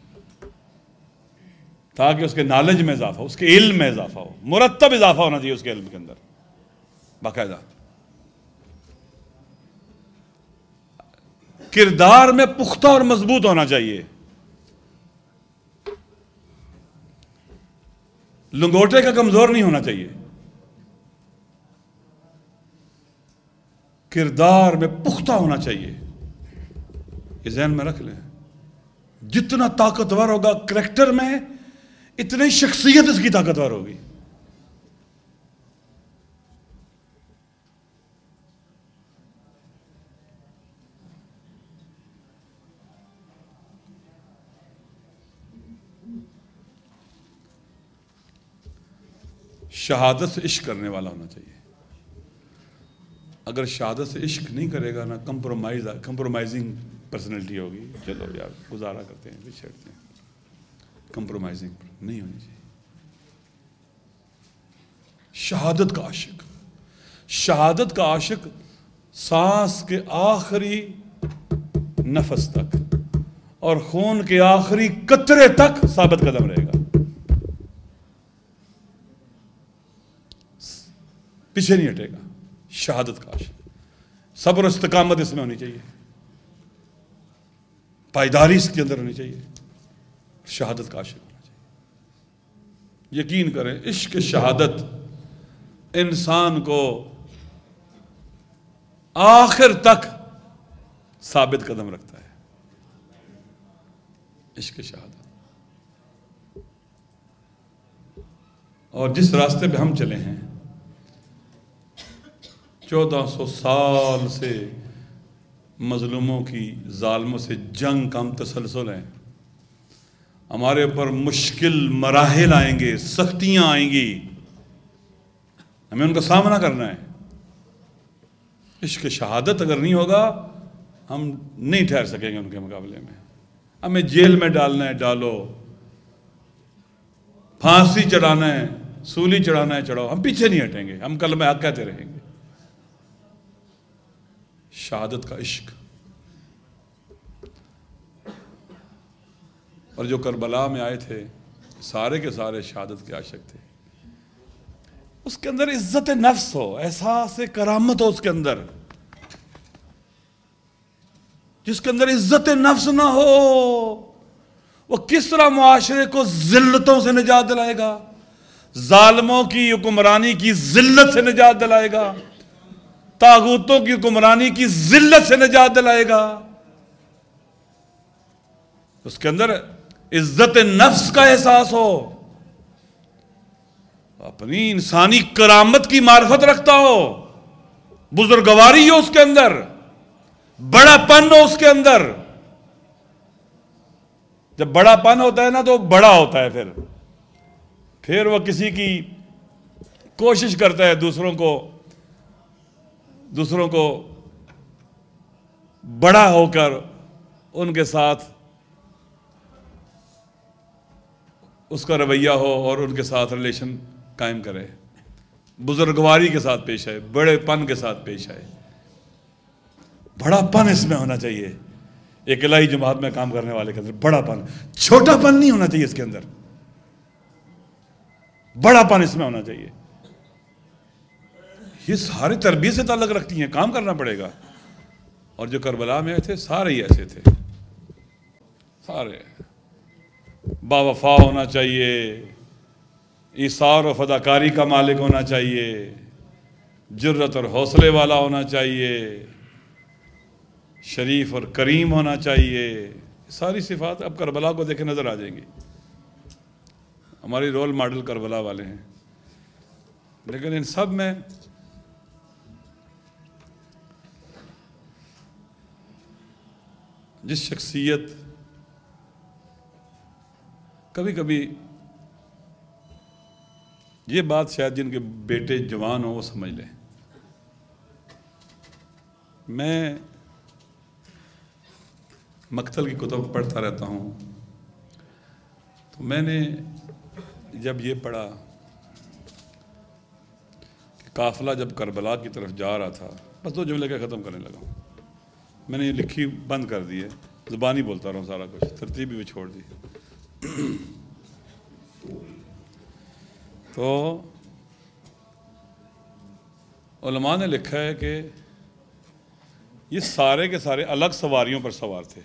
تاکہ اس کے نالج میں اضافہ ہو, اس کے علم میں اضافہ ہو, مرتب اضافہ ہونا چاہیے اس کے علم کے اندر باقاعدہ. کردار میں پختہ اور مضبوط ہونا چاہیے. لنگوٹے کا کمزور نہیں ہونا چاہیے. کردار میں پختہ ہونا چاہیے. یہ ذہن میں رکھ لیں. جتنا طاقتور ہوگا کریکٹر میں اتنی شخصیت اس کی طاقتور ہوگی. شہادت سے عشق کرنے والا ہونا چاہیے. اگر شہادت سے عشق نہیں کرے گا نا کمپرومائز کمپرومائزنگ پرسنالٹی ہوگی. چلو یار گزارا کرتے ہیں چھیڑتے ہیں. کمپرومائزنگ نہیں ہونی چاہیے. شہادت کا عاشق شہادت کا عاشق سانس کے آخری نفس تک اور خون کے آخری قطرے تک ثابت قدم رہے گا. پیچھے نہیں ہٹے گا. شہادت کا عاشق. صبر و استقامت اس میں ہونی چاہیے. پائیداری اس کے اندر ہونی چاہیے. شہادت کا عاشق ہونا چاہیے. یقین کریں عشق شہادت انسان کو آخر تک ثابت قدم رکھتا ہے. عشق شہادت. اور جس راستے پہ ہم چلے ہیں چودہ سو سال سے مظلوموں کی ظالموں سے جنگ کا ہم تسلسل ہیں. ہمارے اوپر مشکل مراحل آئیں گے, سختیاں آئیں گی, ہمیں ان کا سامنا کرنا ہے. عشق شہادت اگر نہیں ہوگا ہم نہیں ٹھہر سکیں گے ان کے مقابلے میں. ہمیں جیل میں ڈالنا ہے ڈالو, پھانسی چڑھانا ہے سولی چڑھانا ہے چڑھاؤ, ہم پیچھے نہیں ہٹیں گے. ہم کلمہ حق کہتے رہیں گے. شہادت کا عشق. اور جو کربلا میں آئے تھے سارے کے سارے شہادت کے عاشق تھے. اس کے اندر عزت نفس ہو, احساس کرامت ہو اس کے اندر. جس کے اندر عزت نفس نہ ہو وہ کس طرح معاشرے کو ذلتوں سے نجات دلائے گا, ظالموں کی حکمرانی کی ذلت سے نجات دلائے گا, طاغوتوں کی حکمرانی کی ذلت سے نجات دلائے گا. اس کے اندر عزت نفس کا احساس ہو, اپنی انسانی کرامت کی معرفت رکھتا ہو, بزرگواری ہو اس کے اندر, بڑا پن ہو اس کے اندر. جب بڑا پن ہوتا ہے نا تو بڑا ہوتا ہے. پھر پھر وہ کسی کی کوشش کرتا ہے دوسروں کو دوسروں کو بڑا ہو کر ان کے ساتھ اس کا رویہ ہو اور ان کے ساتھ ریلیشن قائم کرے, بزرگواری کے ساتھ پیش آئے, بڑے پن کے ساتھ پیش آئے. بڑا پن اس میں ہونا چاہیے. ایک الہی جماعت میں کام کرنے والے کے اندر بڑا پن, چھوٹا پن نہیں ہونا چاہیے. اس کے اندر بڑا پن اس میں ہونا چاہیے. یہ سارے تربیت سے تعلق رکھتی ہیں, کام کرنا پڑے گا. اور جو کربلا میں تھے سارے ہی ایسے تھے, سارے با وفا ہونا چاہیے, ایثار و فداکاری کا مالک ہونا چاہیے, جرت اور حوصلے والا ہونا چاہیے, شریف اور کریم ہونا چاہیے. ساری صفات اب کربلا کو دیکھے نظر آ جائیں گی. ہماری رول ماڈل کربلا والے ہیں. لیکن ان سب میں جس شخصیت کبھی کبھی یہ بات شاید جن کے بیٹے جوان ہوں وہ سمجھ لیں, میں مقتل کی کتب پڑھتا رہتا ہوں تو میں نے جب یہ پڑھا کہ قافلہ جب کربلا کی طرف جا رہا تھا, بس دو جملے کا ختم کرنے لگا. میں نے یہ لکھی بند کر دی ہے, زبانی بولتا رہا ہوں سارا کچھ, ترتیب بھی چھوڑ دی. تو علماء نے لکھا ہے کہ یہ سارے کے سارے الگ سواریوں پر سوار تھے،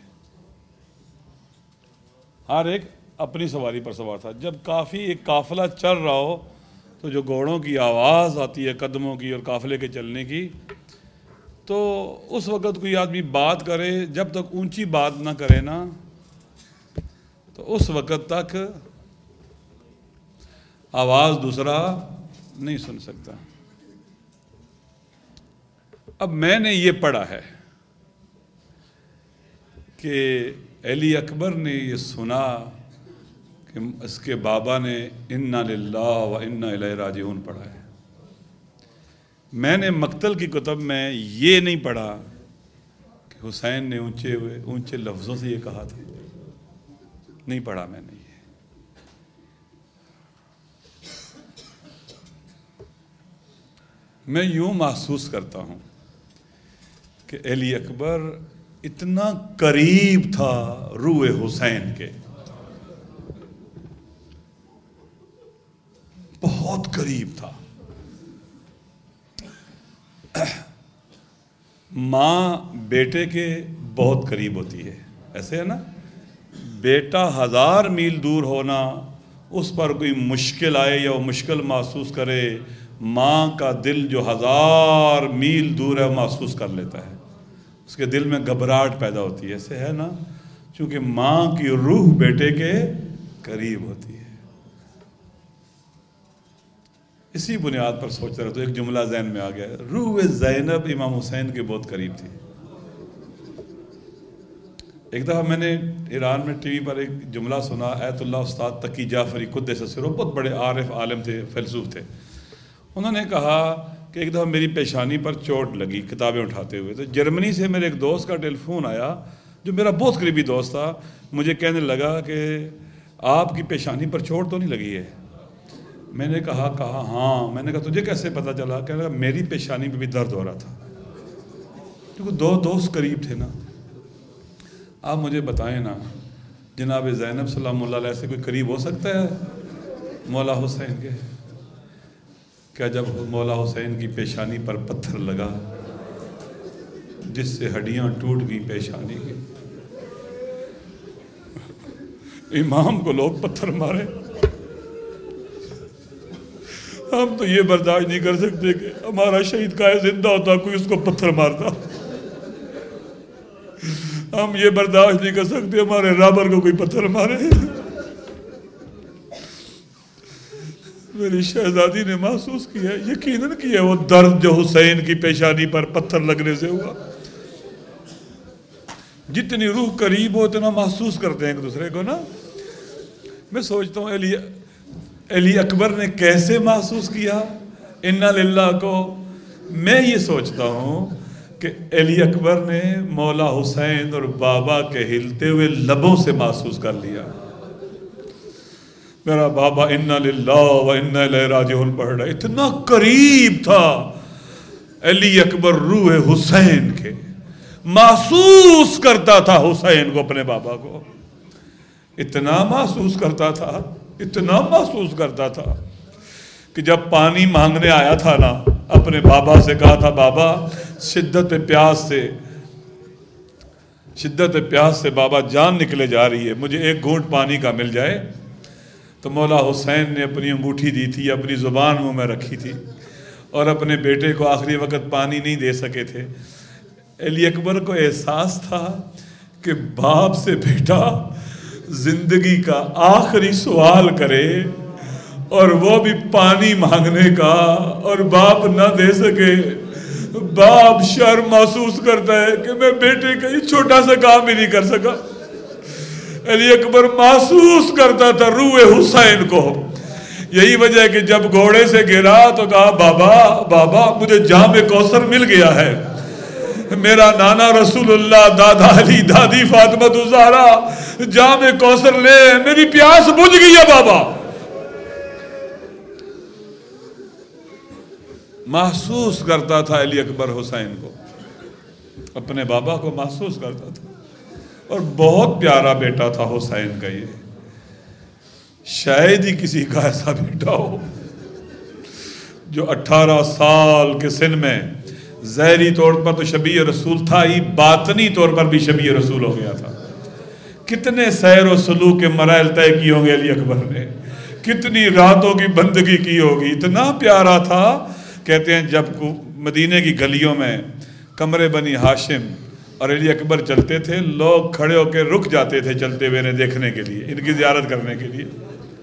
ہر ایک اپنی سواری پر سوار تھا۔ جب کافی ایک قافلہ چل رہا ہو تو جو گھوڑوں کی آواز آتی ہے قدموں کی اور قافلے کے چلنے کی، تو اس وقت کوئی آدمی بات کرے، جب تک اونچی بات نہ کرے نا تو اس وقت تک آواز دوسرا نہیں سن سکتا۔ اب میں نے یہ پڑھا ہے کہ علی اکبر نے یہ سنا کہ اس کے بابا نے انا للہ و انا الیہ راجعون پڑھا ہے۔ میں نے مقتل کی کتب میں یہ نہیں پڑھا کہ حسین نے اونچے ہوئے اونچے لفظوں سے یہ کہا تھا، نہیں پڑھا میں نے یہ۔ میں یوں محسوس کرتا ہوں کہ علی اکبر اتنا قریب تھا روح حسین کے، بہت قریب تھا۔ ماں بیٹے کے بہت قریب ہوتی ہے، ایسے ہے نا، بیٹا ہزار میل دور ہونا، اس پر کوئی مشکل آئے یا وہ مشکل محسوس کرے، ماں کا دل جو ہزار میل دور ہے محسوس کر لیتا ہے، اس کے دل میں گھبراہٹ پیدا ہوتی ہے، ایسے ہے نا، چونکہ ماں کی روح بیٹے کے قریب ہوتی ہے۔ اسی بنیاد پر سوچتا رہتا ہوں، ایک جملہ ذہن میں آ گیا، روح زینب امام حسین کے بہت قریب تھی۔ ایک دفعہ میں نے ایران میں ٹی وی پر ایک جملہ سنا، ایت اللہ استاد تقی جعفری قدس سرہ، بہت بڑے عارف عالم تھے، فیلسوف تھے۔ انہوں نے کہا کہ ایک دفعہ میری پیشانی پر چوٹ لگی کتابیں اٹھاتے ہوئے، تو جرمنی سے میرے ایک دوست کا ٹیلی فون آیا جو میرا بہت قریبی دوست تھا، مجھے کہنے لگا کہ آپ کی پیشانی پر چوٹ تو نہیں لگی ہے؟ میں نے کہا کہا ہاں۔ میں نے کہا تجھے کیسے پتہ چلا؟ کہنے لگا میری پیشانی پہ بھی درد ہو رہا تھا، کیونکہ دو دوست قریب تھے نا۔ آپ مجھے بتائیں نا، جناب زینب سلام اللہ علیہ سے کوئی قریب ہو سکتا ہے مولا حسین کے؟ کیا جب مولا حسین کی پیشانی پر پتھر لگا جس سے ہڈیاں ٹوٹ گئی پیشانی کی، امام کو لوگ پتھر مارے، ہم تو یہ برداشت نہیں کر سکتے کہ ہمارا شہید کا زندہ ہوتا کوئی اس کو پتھر مارتا، ہم یہ برداشت نہیں کر سکتے ہمارے رابر کو کوئی پتھر مارے۔ میری شہزادی نے محسوس کیا، یقیناً کیا وہ درد جو حسین کی پیشانی پر پتھر لگنے سے ہوا۔ جتنی روح قریب ہو اتنا محسوس کرتے ہیں ایک دوسرے کو نا۔ میں سوچتا ہوں علی علی اکبر نے کیسے محسوس کیا انا للہ کو۔ میں یہ سوچتا ہوں کہ علی اکبر نے مولا حسین اور بابا کے ہلتے ہوئے لبوں سے محسوس کر لیا، میرا بابا انا للہ و انا الیہ راجعون پڑھ رہا ہے۔ اتنا قریب تھا علی اکبر روح حسین کے، محسوس کرتا تھا حسین کو، اپنے بابا کو اتنا محسوس کرتا تھا، اتنا محسوس کرتا تھا کہ جب پانی مانگنے آیا تھا نا، اپنے بابا سے کہا تھا بابا شدت پیاس سے شدت پیاس سے بابا جان نکلے جا رہی ہے، مجھے ایک گھونٹ پانی کا مل جائے۔ تو مولا حسین نے اپنی انگوٹھی دی تھی، اپنی زبان منہ میں رکھی تھی، اور اپنے بیٹے کو آخری وقت پانی نہیں دے سکے تھے۔ علی اکبر کو احساس تھا کہ باپ سے بیٹا زندگی کا آخری سوال کرے اور وہ بھی پانی مانگنے کا، اور باپ نہ دے سکے۔ باپ شرم محسوس کرتا ہے کہ میں بیٹے کا یہ چھوٹا سا کام بھی نہیں کر سکا۔ علی اکبر محسوس کرتا تھا روح حسین کو۔ یہی وجہ ہے کہ جب گھوڑے سے گرا تو کہا بابا بابا مجھے جام کوثر مل گیا ہے، میرا نانا رسول اللہ، دادا علی، دادی فاطمہ الزہرا جام کوثر لے، میری پیاس بجھ گئی ہے بابا۔ محسوس کرتا تھا علی اکبر حسین کو، اپنے بابا کو محسوس کرتا تھا، اور بہت پیارا بیٹا تھا حسین کا۔ یہ شاید ہی کسی کا ایسا بیٹا ہو جو اٹھارہ سال کے سن میں ظاہری طور پر تو شبیہ رسول تھا ہی، باطنی طور پر بھی شبیہ رسول ہو گیا تھا۔ کتنے سیر و سلوک کے مراحل طے کی ہوں گے علی اکبر نے، کتنی راتوں کی بندگی کی ہوگی، اتنا پیارا تھا۔ کہتے ہیں جب مدینے کی گلیوں میں کمرے بنی ہاشم اور علی اکبر چلتے تھے، لوگ کھڑے ہو کے رک جاتے تھے چلتے ہوئے انہیں دیکھنے کے لیے، ان کی زیارت کرنے کے لیے۔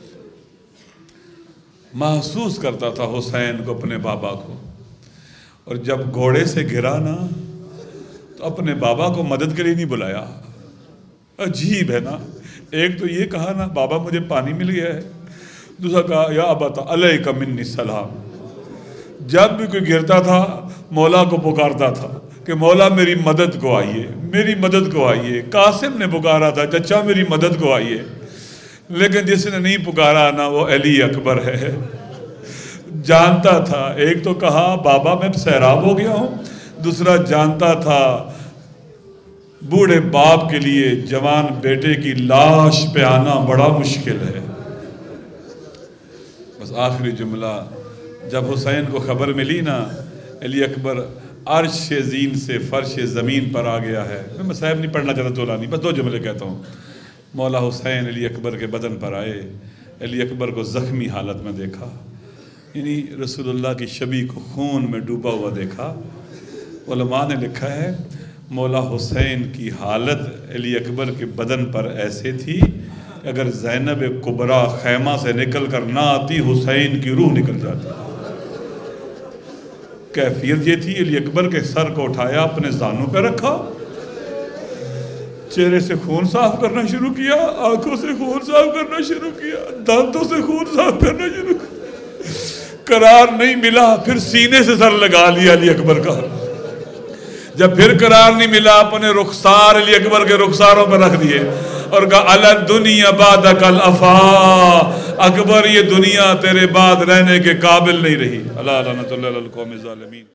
محسوس کرتا تھا حسین کو، اپنے بابا کو، اور جب گھوڑے سے گرا نا تو اپنے بابا کو مدد کے لیے نہیں بلایا۔ عجیب ہے نا، ایک تو یہ کہا نا بابا مجھے پانی مل گیا ہے، دوسرا کہا یا ابت علیک منی السلام۔ جب بھی کوئی گرتا تھا مولا کو پکارتا تھا کہ مولا میری مدد کو آئیے، میری مدد کو آئیے۔ قاسم نے پکارا تھا چچا میری مدد کو آئیے، لیکن جس نے نہیں پکارا نا وہ علی اکبر ہے۔ جانتا تھا، ایک تو کہا بابا میں سیراب ہو گیا ہوں، دوسرا جانتا تھا بوڑھے باپ کے لیے جوان بیٹے کی لاش پہ آنا بڑا مشکل ہے۔ بس آخری جملہ، جب حسین کو خبر ملی نا علی اکبر عرش زین سے فرش زمین پر آ گیا ہے۔ میں مصائب نہیں پڑھنا چاہتا طولانی، بس دو جملے کہتا ہوں۔ مولا حسین علی اکبر کے بدن پر آئے، علی اکبر کو زخمی حالت میں دیکھا، یعنی رسول اللہ کی شبیہ کو خون میں ڈوبا ہوا دیکھا۔ علماء نے لکھا ہے مولا حسین کی حالت علی اکبر کے بدن پر ایسے تھی کہ اگر زینب کبریٰ خیمہ سے نکل کر نہ آتی حسین کی روح نکل جاتی۔ کیفیت یہ تھی، علی اکبر کے سر کو اٹھایا، اپنے زانوں پہ رکھا، چہرے سے خون صاف کرنا شروع کیا، آنکھوں سے خون صاف کرنا شروع کیا، دانتوں سے خون صاف کرنا شروع کیا۔ قرار نہیں ملا، پھر سینے سے سر لگا لیا علی اکبر کا۔ جب پھر قرار نہیں ملا، اپنے رخسار علی اکبر کے رخساروں پر رکھ دیے اور کہا الا الدنیا بعدک الافا، اکبر یہ دنیا تیرے بعد رہنے کے قابل نہیں رہی۔ اللہ لعنت اللہ علی القوم الظالمین۔